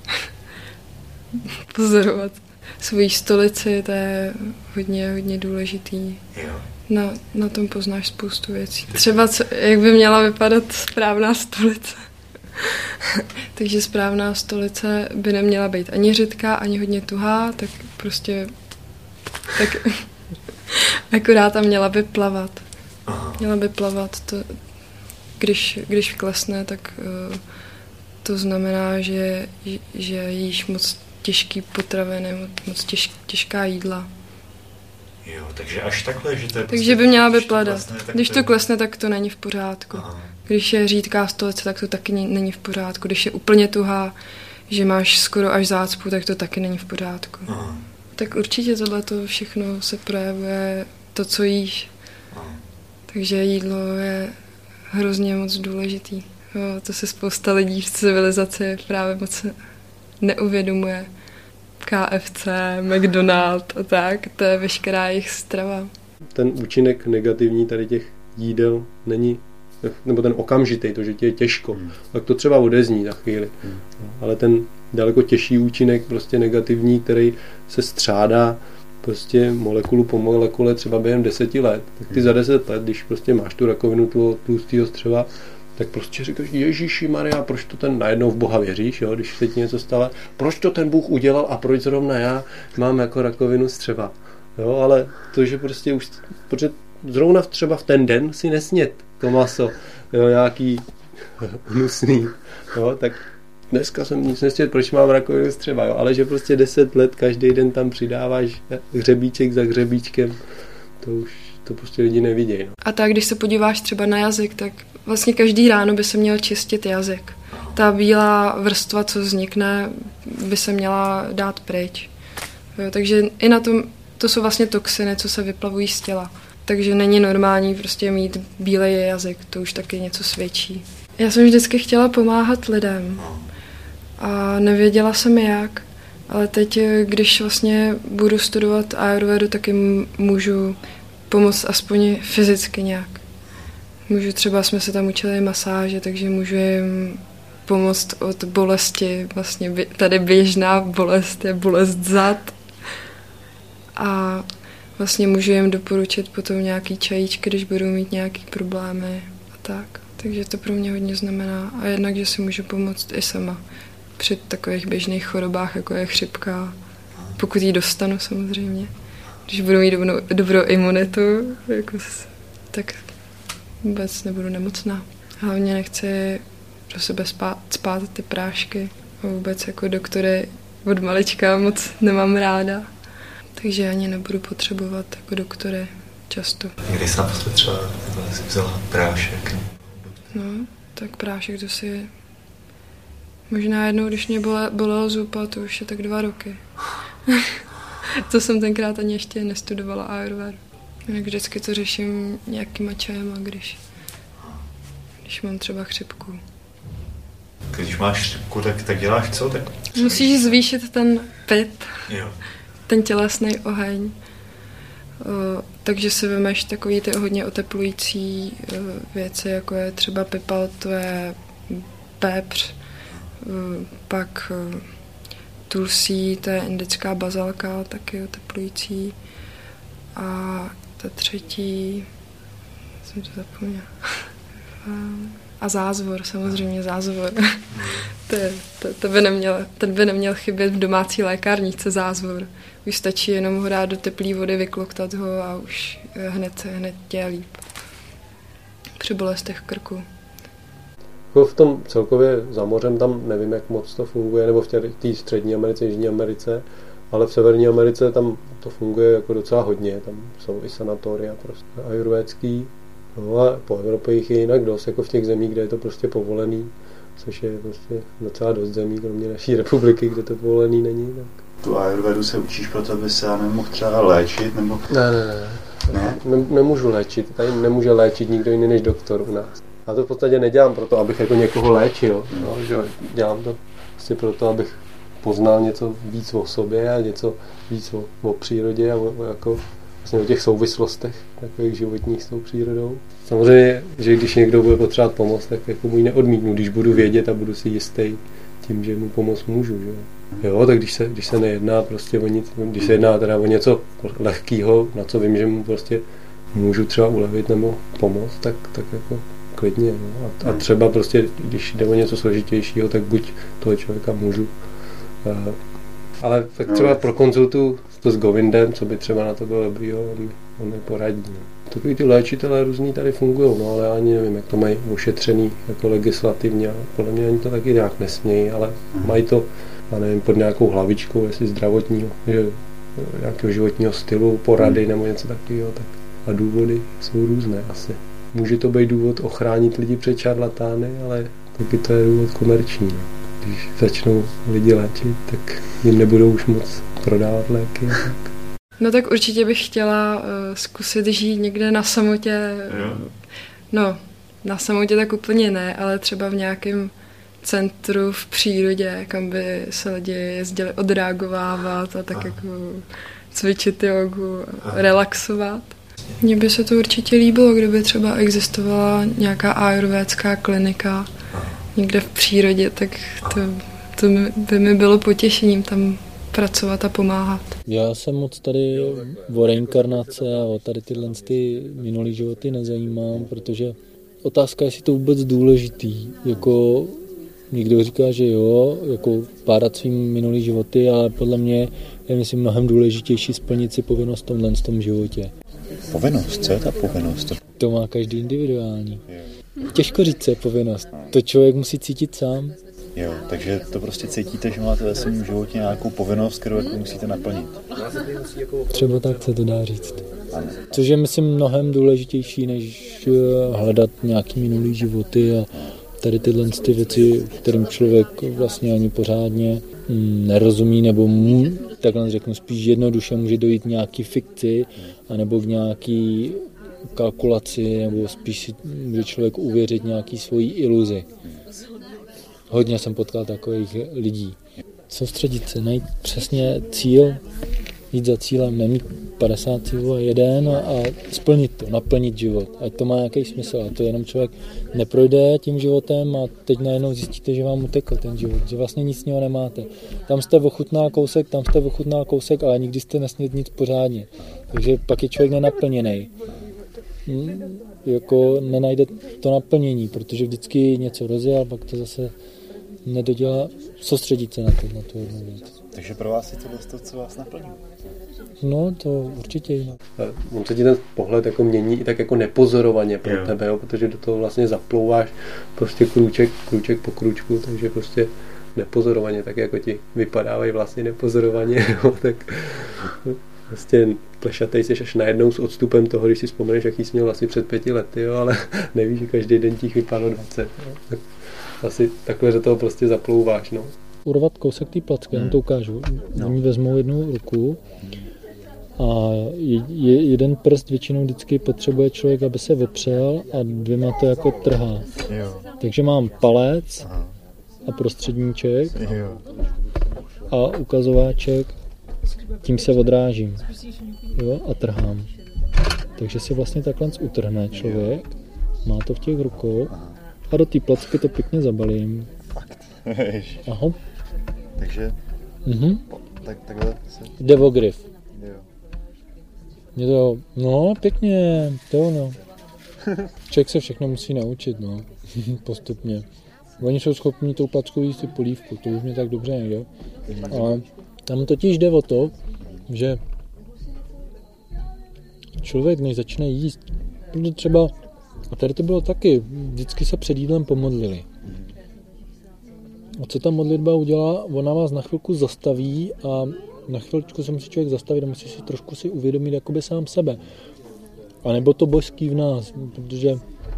pozorovat svoji stolici, to je hodně, hodně důležitý. Na, na tom poznáš spoustu věcí. Třeba co, jak by měla vypadat správná stolice. Takže správná stolice by neměla být ani řidká, ani hodně tuhá, tak prostě tak akorát tam měla by plavat. Měla by plavat, to, když, když klesne, tak uh, to znamená, že, že jíš moc těžký potraviny, moc těž, těžká jídla. Jo, takže až takhle, že to je Takže prostě, by měla by když pladat. To klesne, když to to je... klesne, tak to není v pořádku. Aha. Když je řídká stolice, tak to taky není v pořádku. Když je úplně tuhá, že máš skoro až zácpu, tak to taky není v pořádku. Aha. Tak určitě tohle všechno se projevuje to, co jíš. Aha. Takže jídlo je hrozně moc důležitý. Jo, to se spousta lidí v civilizaci právě moc neuvědomuje. K F C, McDonald a tak, to je veškerá jejich strava. Ten účinek negativní tady těch jídel není, nebo ten okamžitý, to, že ti je těžko, hmm. tak to třeba odezní za chvíli. Hmm. Ale ten daleko těžší účinek, prostě negativní, který se střádá prostě molekulu po molekule třeba během deseti let, tak ty hmm. za deset let, když prostě máš tu rakovinu toho tlustého střeva, tak prostě říkáš, Ježíši Maria, proč to ten najednou v Boha věříš, jo, když se ti něco stalo, proč to ten Bůh udělal a proč zrovna já mám jako rakovinu střeva. Jo, ale to, že prostě už, protože zrovna třeba v ten den si nesnět to maso, jo, nějaký hnusný, jo, tak dneska jsem nic nesnět, proč mám rakovinu střeva, jo, ale že prostě deset let každý den tam přidáváš hřebíček za hřebíčkem, to už to prostě lidi nevidějí. No. A tak, když se podíváš třeba na jazyk, tak vlastně každý ráno by se měl čistit jazyk. Ta bílá vrstva, co vznikne, by se měla dát pryč. Jo, takže i na tom, to jsou vlastně toxiny, co se vyplavují z těla. Takže není normální prostě mít bílej jazyk, to už taky něco svědčí. Já jsem vždycky chtěla pomáhat lidem a nevěděla jsem jak, ale teď, když vlastně budu studovat ajurvedu, tak jim můžu pomoct aspoň fyzicky nějak. Můžu třeba, jsme se tam učili masáže, takže můžu jim pomoct od bolesti. Vlastně tady běžná bolest je bolest zad. A vlastně můžu jim doporučit potom nějaký čajíčky, když budou mít nějaký problémy a tak. Takže to pro mě hodně znamená. A jednak, že si můžu pomoct i sama při takových běžných chorobách, jako je chřipka. Pokud ji dostanu samozřejmě. Když budu mít dobrou, dobrou imunitu, jako, tak vůbec nebudu nemocná. Hlavně nechci do sebe spát, spát ty prášky. A vůbec jako doktory od malička moc nemám ráda. Takže ani nebudu potřebovat jako doktory často. Kdy jsi naposled třeba si vzala prášek? No, tak prášek to si... Možná jednou, když mě bolela, bolela zupa, to už je tak dva roky. To jsem tenkrát ani ještě nestudovala ajurvedu. Jak vždycky to řeším nějakýma čajema, když, když mám třeba chřipku. Když máš chřipku, tak, tak děláš co? Tak musíš zvýšit ten pit, jo. ten tělesný oheň. O, takže si vemeš takový ty hodně oteplující o, věci, jako je třeba pipal, to je pepř, o, pak o, tulsí, to je indická bazalka, taky oteplující. A ta třetí, jsem to zapomněla. A zázvor, samozřejmě zázvor. to, je, to, to by neměl, ten by neměl chybět v domácí lékárničce zázvor. Už stačí jenom ho dát do teplé vody, vykloktat ho a už hned, hned tě je líp. Při bolestech krku. V tom celkově za mořem tam nevím, jak moc to funguje, nebo v té střední Americe, Jižní Americe, ale v Severní Americe tam to funguje jako docela hodně, tam jsou i sanatoria prostě ajurvédský, No a po Evropě jich je jinak dost, jako v těch zemích, kde je to prostě povolený, což je prostě docela dost zemí, kromě naší republiky, kde to povolený není. Tak. Tu ajurvedu se učíš proto, aby se já nemohl třeba léčit, nebo... Ne, ne, ne. ne? ne nemůžu léčit, tady nemůže léčit nikdo jiný než doktor u nás. Já to v podstatě nedělám proto, abych jako někoho léčil, no, že dělám to prostě proto, abych poznal něco víc o sobě a něco víc o, o přírodě a o, o, jako, vlastně o těch souvislostech takových životních s tou přírodou. Samozřejmě, že když někdo bude potřebovat pomoc, tak jako mu ji neodmítnu, když budu vědět a budu si jistý tím, že mu pomoct můžu. Že? Jo, tak když se, když se nejedná prostě o nic, když se jedná teda o něco lehkého, na co vím, že mu prostě můžu třeba ulevit nebo pomoct, tak, tak jako klidně. No. A, a třeba prostě, když jde o něco složitějšího, tak buď toho člověka můžu. Uh, ale tak třeba pro konzultu to s Govindem, co by třeba na to bylo dobrýho, on, on mi poradí. No. Takový ty léčitelé různý tady fungují, no, ale já ani nevím, jak to mají ošetřený jako legislativně. Podle mě ani to taky nějak nesmějí, ale mají to, já nevím, pod nějakou hlavičkou, jestli zdravotního, že, nějakého životního stylu, porady nebo něco takového. Tak. A důvody jsou různé asi. Může to být důvod ochránit lidi před šarlatány, ale taky to je důvod komerční. No. Když začnou lidi léčit, tak jim nebudou už moc prodávat léky. Tak. No tak určitě bych chtěla uh, zkusit žít někde na samotě. No, na samotě tak úplně ne, ale třeba v nějakém centru v přírodě, kam by se lidi jezdili odreagovávat a tak Aha. jako cvičit jogu, relaxovat. Mně by se to určitě líbilo, kdyby třeba existovala nějaká ajurvédská klinika někde v přírodě, tak to, to by mi bylo potěšením tam pracovat a pomáhat. Já jsem moc tady o reinkarnace a o tady tyhle ty minulý životy nezajímám, protože otázka je, jestli to vůbec důležitý. Jako někdo říká, že jo, jako pádat svým minulý životy, ale podle mě je myslím mnohem důležitější splnit si povinnost v tomhle tom životě. Povinnost? Co je ta povinnost? To má každý individuální. Těžko říct, co je povinnost. To člověk musí cítit sám. Jo, takže to prostě cítíte, že máte ve svém životě nějakou povinnost, kterou jako musíte naplnit. Třeba tak se to dá říct. Což je, myslím, mnohem důležitější, než hledat nějaký minulý životy a tady tyhle ty věci, kterým člověk vlastně ani pořádně nerozumí, nebo mu, takhle řeknu, spíš jednoduše může dojít k nějaký fikci, anebo k nějaký kalkulaci, nebo spíš si může člověk uvěřit nějaký svojí iluzi. Hodně jsem potkal takových lidí. Soustředit se, najít přesně cíl, jít za cílem, nemít padesát cílů a jeden a, a splnit to, naplnit život. Ať to má nějaký smysl. A to jenom člověk neprojde tím životem a teď najednou zjistíte, že vám utekl ten život, že vlastně nic z něho nemáte. Tam jste ochutnal kousek, tam jste ochutnal kousek, ale nikdy jste nesnědl nic pořádně. Takže pak je člověk nenaplněný. Hmm, jako nenajde to naplnění, protože vždycky něco rozjel, pak to zase nedodělá. Soustředit se na to, na tu jednu věc. Takže pro vás je to to, co vás naplní? No, to určitě jinak. On se ti ten pohled jako mění i tak jako nepozorovaně pro jo. tebe, jo, protože do toho vlastně zaplouváš prostě krůček, krůček po krůčku, takže prostě nepozorovaně, tak jako ti vypadávají vlastně nepozorovaně, jo, tak vlastně plešatej jsi až najednou s odstupem toho, když si vzpomeneš, jaký jsi měl asi před pěti lety, jo, ale nevíš, že každý den ti vypadlo dvacet. Jo. Tak asi takhle, že toho prostě zaplouváš, no. Urvat kousek té placky, já to ukážu. No. Oni vezmou jednu ruku a je, je, jeden prst většinou vždycky potřebuje člověk, aby se opřel a dvěma to jako trhá. Jo. Takže mám palec Aha. a prostředníček jo. a ukazováček, tím se odrážím jo, a trhám. Takže si vlastně takhle utrhne člověk, má to v těch rukou a do té placky to pěkně zabalím. Fakt. Aha. Takže mhm. tak, takhle se... Jde o grif. Jo. Je to, no pěkně, to no. Člověk se všechno musí naučit, no. Postupně. Oni jsou schopni tou plackou jíst si polívku, to už mě tak dobře nejde. Ale tam totiž jde o to, že člověk, než začne jíst, protože třeba, a tady to bylo taky, vždycky se před jídlem pomodlili. A co ta modlitba udělá? Ona vás na chvilku zastaví a na chvilku se musí člověk zastavit a musí si trošku si uvědomit jakoby sám sebe. A nebo to božský v nás, protože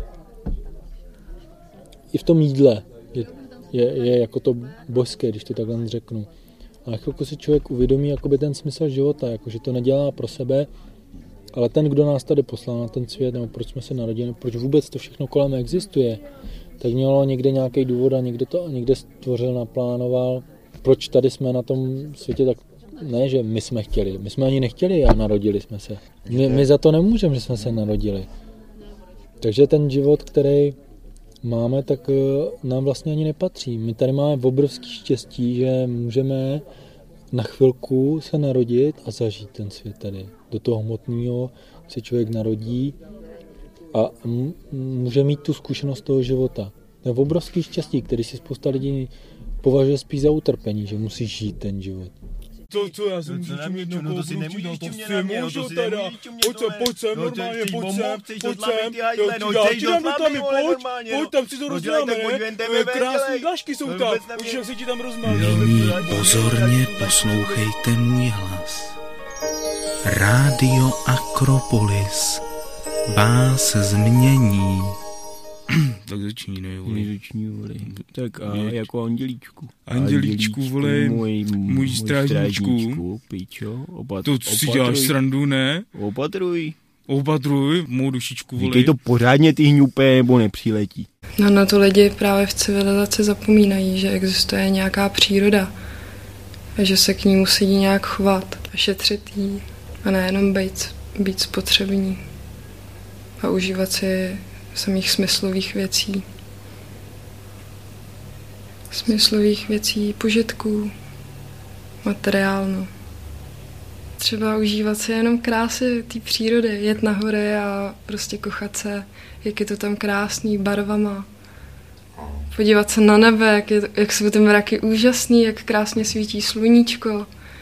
i v tom jídle je, je, je jako to božské, když to takhle řeknu. A na chvilku si člověk uvědomí jakoby ten smysl života, jako že to nedělá pro sebe, ale ten, kdo nás tady poslal na ten svět, nebo proč jsme se narodili, proč vůbec to všechno kolem existuje, tak mělo někde nějaký důvod a někdo to někde stvořil, naplánoval, proč tady jsme na tom světě, tak ne, že my jsme chtěli, my jsme ani nechtěli a narodili jsme se. My, my za to nemůžeme, že jsme se narodili. Takže ten život, který máme, tak nám vlastně ani nepatří. My tady máme obrovský štěstí, že můžeme na chvilku se narodit a zažít ten svět tady. Do toho hmotného se člověk narodí a může mít tu zkušenost toho života. To je obrovský štěstí, který si spousta lidí považuje spíš za utrpení, že musí žít ten život. To, co já jsem říčím jednou koukru, to si nemůžu teda, pojď sem, pojď sem, normálně, pojď sem, pojď sem, já ti dám do tamy, pojď, pojď, tam si to rozděláme, ne? Krásný dlažky jsou tam, už se ti tam rozmáš. Nyní pozorně poslouchejte můj hlas. Rádio Akropolis vás změní. Tak začínej, vole. Začínej, vole. Tak a je. Jako andělíčku. Andělíčku, vole, můj, můj strážníčku. Pičo, opat, to si opatruj. Děláš srandu, ne? Opatruj. Opatruj, mou dušičku, vole. Říkej to pořádně, ty hňupé, nebo nepřiletí. No na to lidi právě v civilizaci zapomínají, že existuje nějaká příroda a že se k ní musí nějak chovat a šetřit jí a nejenom být, být spotřební a užívat si samých smyslových věcí. Smyslových věcí, požitků, materiálno. Třeba užívat si jenom krásy té přírody, jet na hory a prostě kochat se, jak je to tam krásný, barvama. Podívat se na nebe, jak, je, jak jsou ty mraky úžasný, jak krásně svítí sluníčko.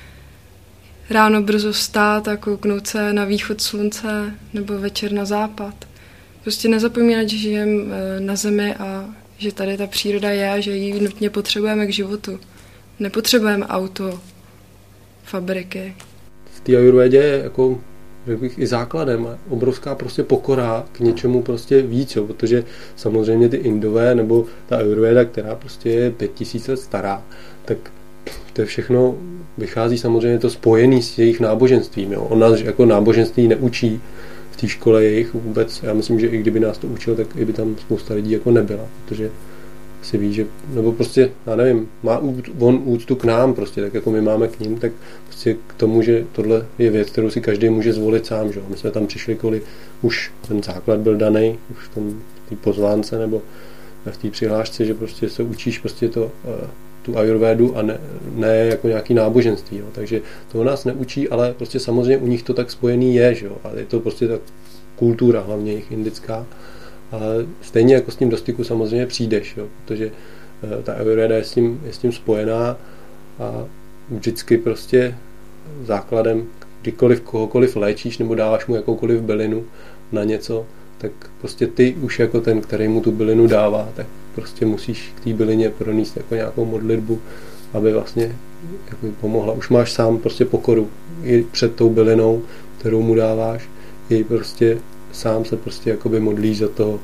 Ráno brzo vstát a kouknout se na východ slunce nebo večer na západ. Prostě nezapomínat, že žijeme na zemi a že tady ta příroda je a že ji nutně potřebujeme k životu. Nepotřebujeme auto, fabriky. V té ajurvédě je jako, řekl bych, i základem obrovská prostě pokora k něčemu prostě víc, jo, protože samozřejmě ty Indové nebo ta ajurvéda, která prostě je pět tisíc let stará, tak to je všechno, vychází samozřejmě to spojený s jejich náboženstvím. Jo. On nás jako náboženství neučí v té škole jejich vůbec. Já myslím, že i kdyby nás to učil, tak i by tam spousta lidí jako nebyla, protože si ví, že, nebo prostě, já nevím, má on úctu k nám prostě, tak jako my máme k ním, tak prostě k tomu, že tohle je věc, kterou si každý může zvolit sám, že? My jsme tam přišli, kvůli už ten základ byl daný, už v tom té pozvánce nebo v té přihlášce, že prostě se učíš prostě to, tu ajurvédu a ne, ne jako nějaký náboženství, jo? Takže to nás neučí, ale prostě samozřejmě u nich to tak spojený je, že jo? A je to prostě ta kultura, hlavně jejich indická. Ale stejně jako s tím do styku samozřejmě přijdeš, jo? Protože ta ajurvéda je s tím, je s tím spojená a vždycky prostě základem, kdykoliv kohokoliv léčíš nebo dáváš mu jakoukoliv bylinu na něco, tak prostě ty už jako ten, který mu tu bylinu dává, tak prostě musíš k té bylině pronést jako nějakou modlitbu, aby vlastně jako pomohla. Už máš sám prostě pokoru i před tou bylinou, kterou mu dáváš, i prostě sám se prostě jakoby modlíš za toho,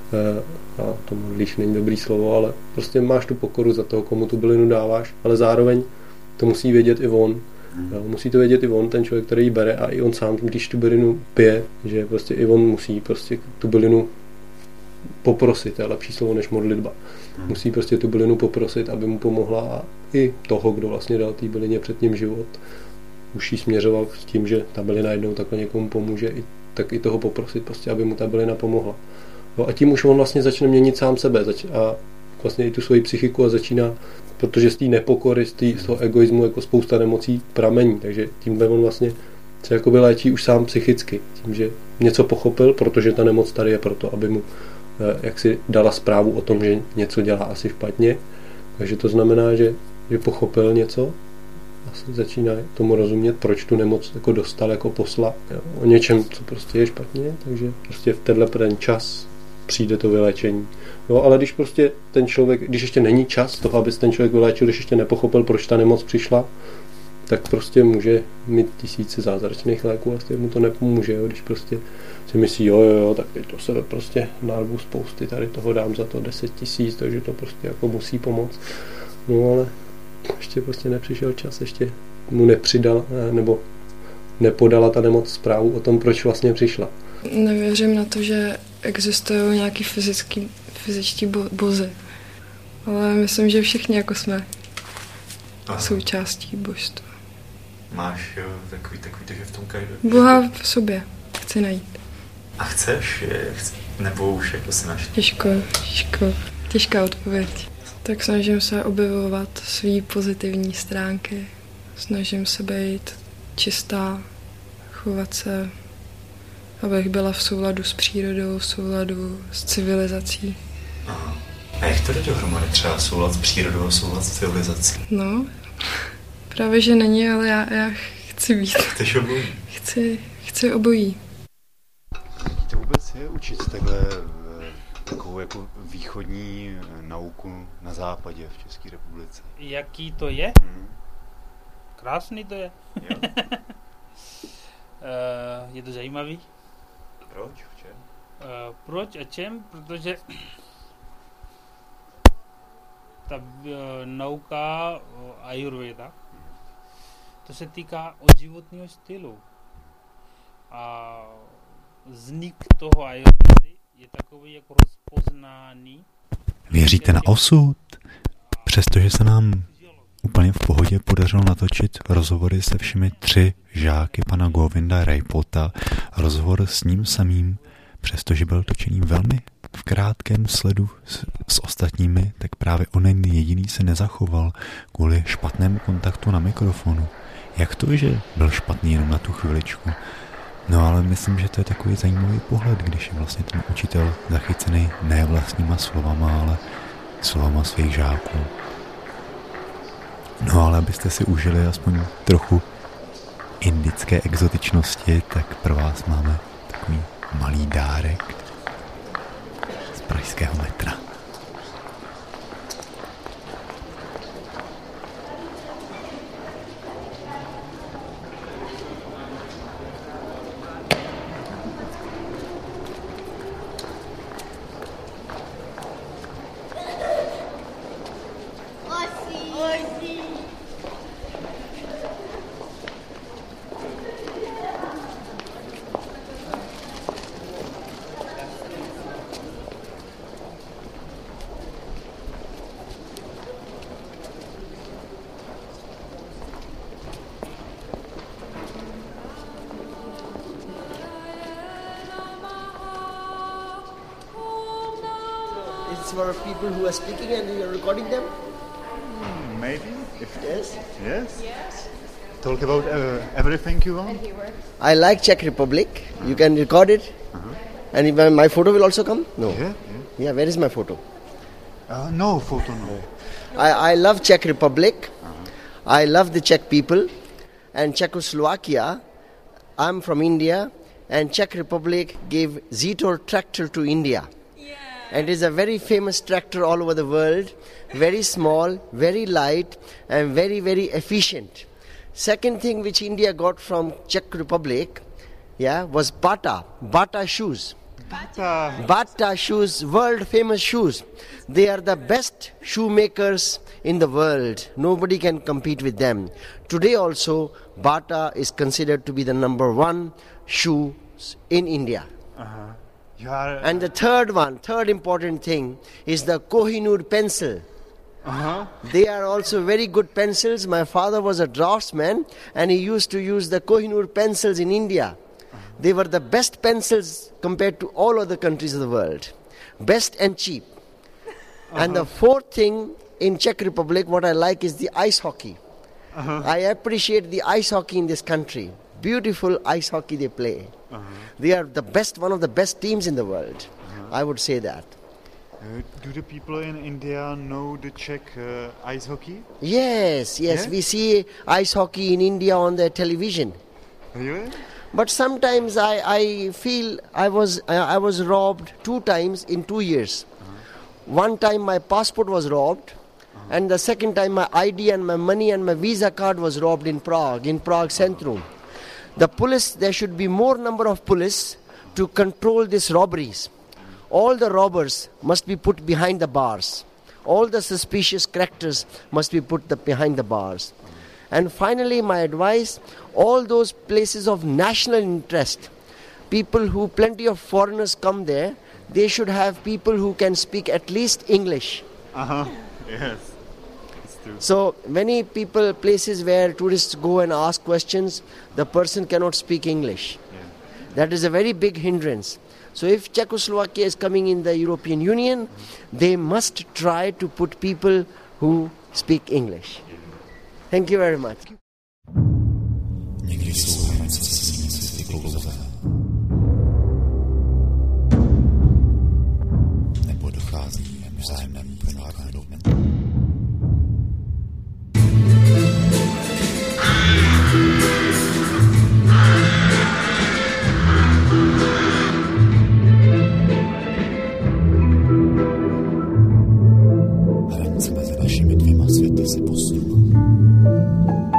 a to modlíš není dobrý slovo, ale prostě máš tu pokoru za toho, komu tu bylinu dáváš, ale zároveň to musí vědět i on. Jo, musí to vědět i on, ten člověk, který ji bere, a i on sám, když tu bylinu pije, že prostě i on musí prostě tu bylinu poprosit, to je lepší slovo než modlitba. Musí prostě tu bylinu poprosit, aby mu pomohla, a i toho, kdo vlastně dal té bylině před ním život, už jí směřoval s tím, že ta bylina jednou takhle někomu pomůže, i, tak i toho poprosit, prostě, aby mu ta bylina pomohla. Jo, a tím už on vlastně začne měnit sám sebe zač- a vlastně i tu svoji psychiku a začíná, protože z té nepokory, z, tý, z toho egoismu jako spousta nemocí pramení, takže tím on vlastně se jakoby léčí už sám psychicky, tím, že něco pochopil, protože ta nemoc tady je proto, aby mu eh, jaksi dala zprávu o tom, že něco dělá asi špatně, takže to znamená, že, že pochopil něco, asi začíná tomu rozumět, proč tu nemoc jako dostal jako posla, jo, o něčem, co prostě je špatně, takže prostě v tenhle ten čas přijde to vyléčení. Jo, ale když prostě ten člověk, když ještě není čas toho, aby ten člověk vyléčil, když ještě nepochopil, proč ta nemoc přišla, tak prostě může mít tisíce zázračných léků a stejně mu to nepomůže, jo, když prostě si myslí, jo, jo, jo, tak teď to se prostě narvu spousty, tady toho dám za to deset tisíc, takže to prostě jako musí pomoct. No ale ještě prostě nepřišel čas, ještě mu nepřidal, nebo nepodala ta nemoc zprávu o tom, proč vlastně přišla. Nevěřím na to, že existují nějaký fyzický, fyzičtí bo- bozy. Ale myslím, že všichni jako jsme Aha. součástí božstva. Máš jo, takový, takový, takže v tom každý... Boha v sobě chci najít. A chceš? Je, chci, nebo už jako si našli? Těžko, těžko, těžká odpověď. Tak snažím se objevovat svý pozitivní stránky. Snažím se být čistá, chovat se, abych byla v souladu s přírodou, v souladu s civilizací. Aha. A jak to jde dohromady? Třeba soulad s přírodou a soulad s civilizací? No, právě že není, ale já, já chci být. Chceš obojí? Chci, chci obojí. To vůbec je učit takhle takovou jako východní nauku na západě v České republice? Jaký to je? Hmm. Krásný to je. Jo. uh, je to zajímavý. Proč? V čem? Uh, proč a čem? Protože ta uh, nauka uh, Ayurveda, to se týká od životního stylu. A vznik toho Ayurvedy je takový jako rozpoznání. Věříte na osud? Přestože se nám úplně v pohodě podařilo natočit rozhovory se všemi tři žáky pana Govinda Rajpota, rozhovor s ním samým, přestože byl točený velmi v krátkém sledu s, s ostatními, tak právě onen jediný se nezachoval kvůli špatnému kontaktu na mikrofonu. Jak to, že byl špatný jenom na tu chviličku? No ale myslím, že to je takový zajímavý pohled, když je vlastně ten učitel zachycený ne vlastníma slovama, ale slovama svých žáků. No ale abyste si užili aspoň trochu indické exotičnosti, tak pro vás máme takový malý dárek z pražského metra. For people who are speaking and you are recording them? Hmm, maybe. If yes. Yes. Yes. Talk about uh, everything you want. I like Czech Republic. You can record it. Uh-huh. And if my photo will also come? No. Yeah. Yeah. Yeah. Where is my photo? Uh, no photo. No. I I love Czech Republic. Uh-huh. I love the Czech people, and Czechoslovakia. I'm from India, and Czech Republic gave Zetor tractor to India. And it is a very famous tractor all over the world, very small, very light, and very, very efficient. Second thing which India got from Czech Republic, yeah, was Bata, Bata shoes. Bata. Bata shoes, world famous shoes. They are the best shoemakers in the world. Nobody can compete with them. Today also, Bata is considered to be the number one shoes in India. Uh-huh. You are, and the third one, third important thing is the Kohinoor pencil. Uh-huh. They are also very good pencils. My father was a draftsman and he used to use the Kohinoor pencils in India. Uh-huh. They were the best pencils compared to all other countries of the world. Best and cheap. Uh-huh. And the fourth thing in Czech Republic, what I like is the ice hockey. Uh-huh. I appreciate the ice hockey in this country. Beautiful ice hockey they play. Uh-huh. They are the best, one of the best teams in the world. Uh-huh. I would say that. Uh, do the people in India know the Czech uh, ice hockey? Yes, yes. Yeah? We see ice hockey in India on the television. Really? But sometimes I, I feel I was I, I was robbed two times in two years. Uh-huh. One time my passport was robbed. And the second time my I D and my money and my visa card was robbed in Prague, in Prague Centrum. The police, there should be more number of police to control these robberies. All the robbers must be put behind the bars. All the suspicious characters must be put the, behind the bars. And finally, my advice, all those places of national interest, people who, plenty of foreigners come there, they should have people who can speak at least English. Uh-huh, yes. So many people, places where tourists go and ask questions, the person cannot speak English. Yeah. That is a very big hindrance. So if Czechoslovakia is coming in the European Union, they must try to put people who speak English. Thank you very much. Někdy jsou hranice se svými cesty klouzové. Nebo dochází jen vzájemnému pronikání do momentu. Hranice mezi našimi dvěma světy se posunou.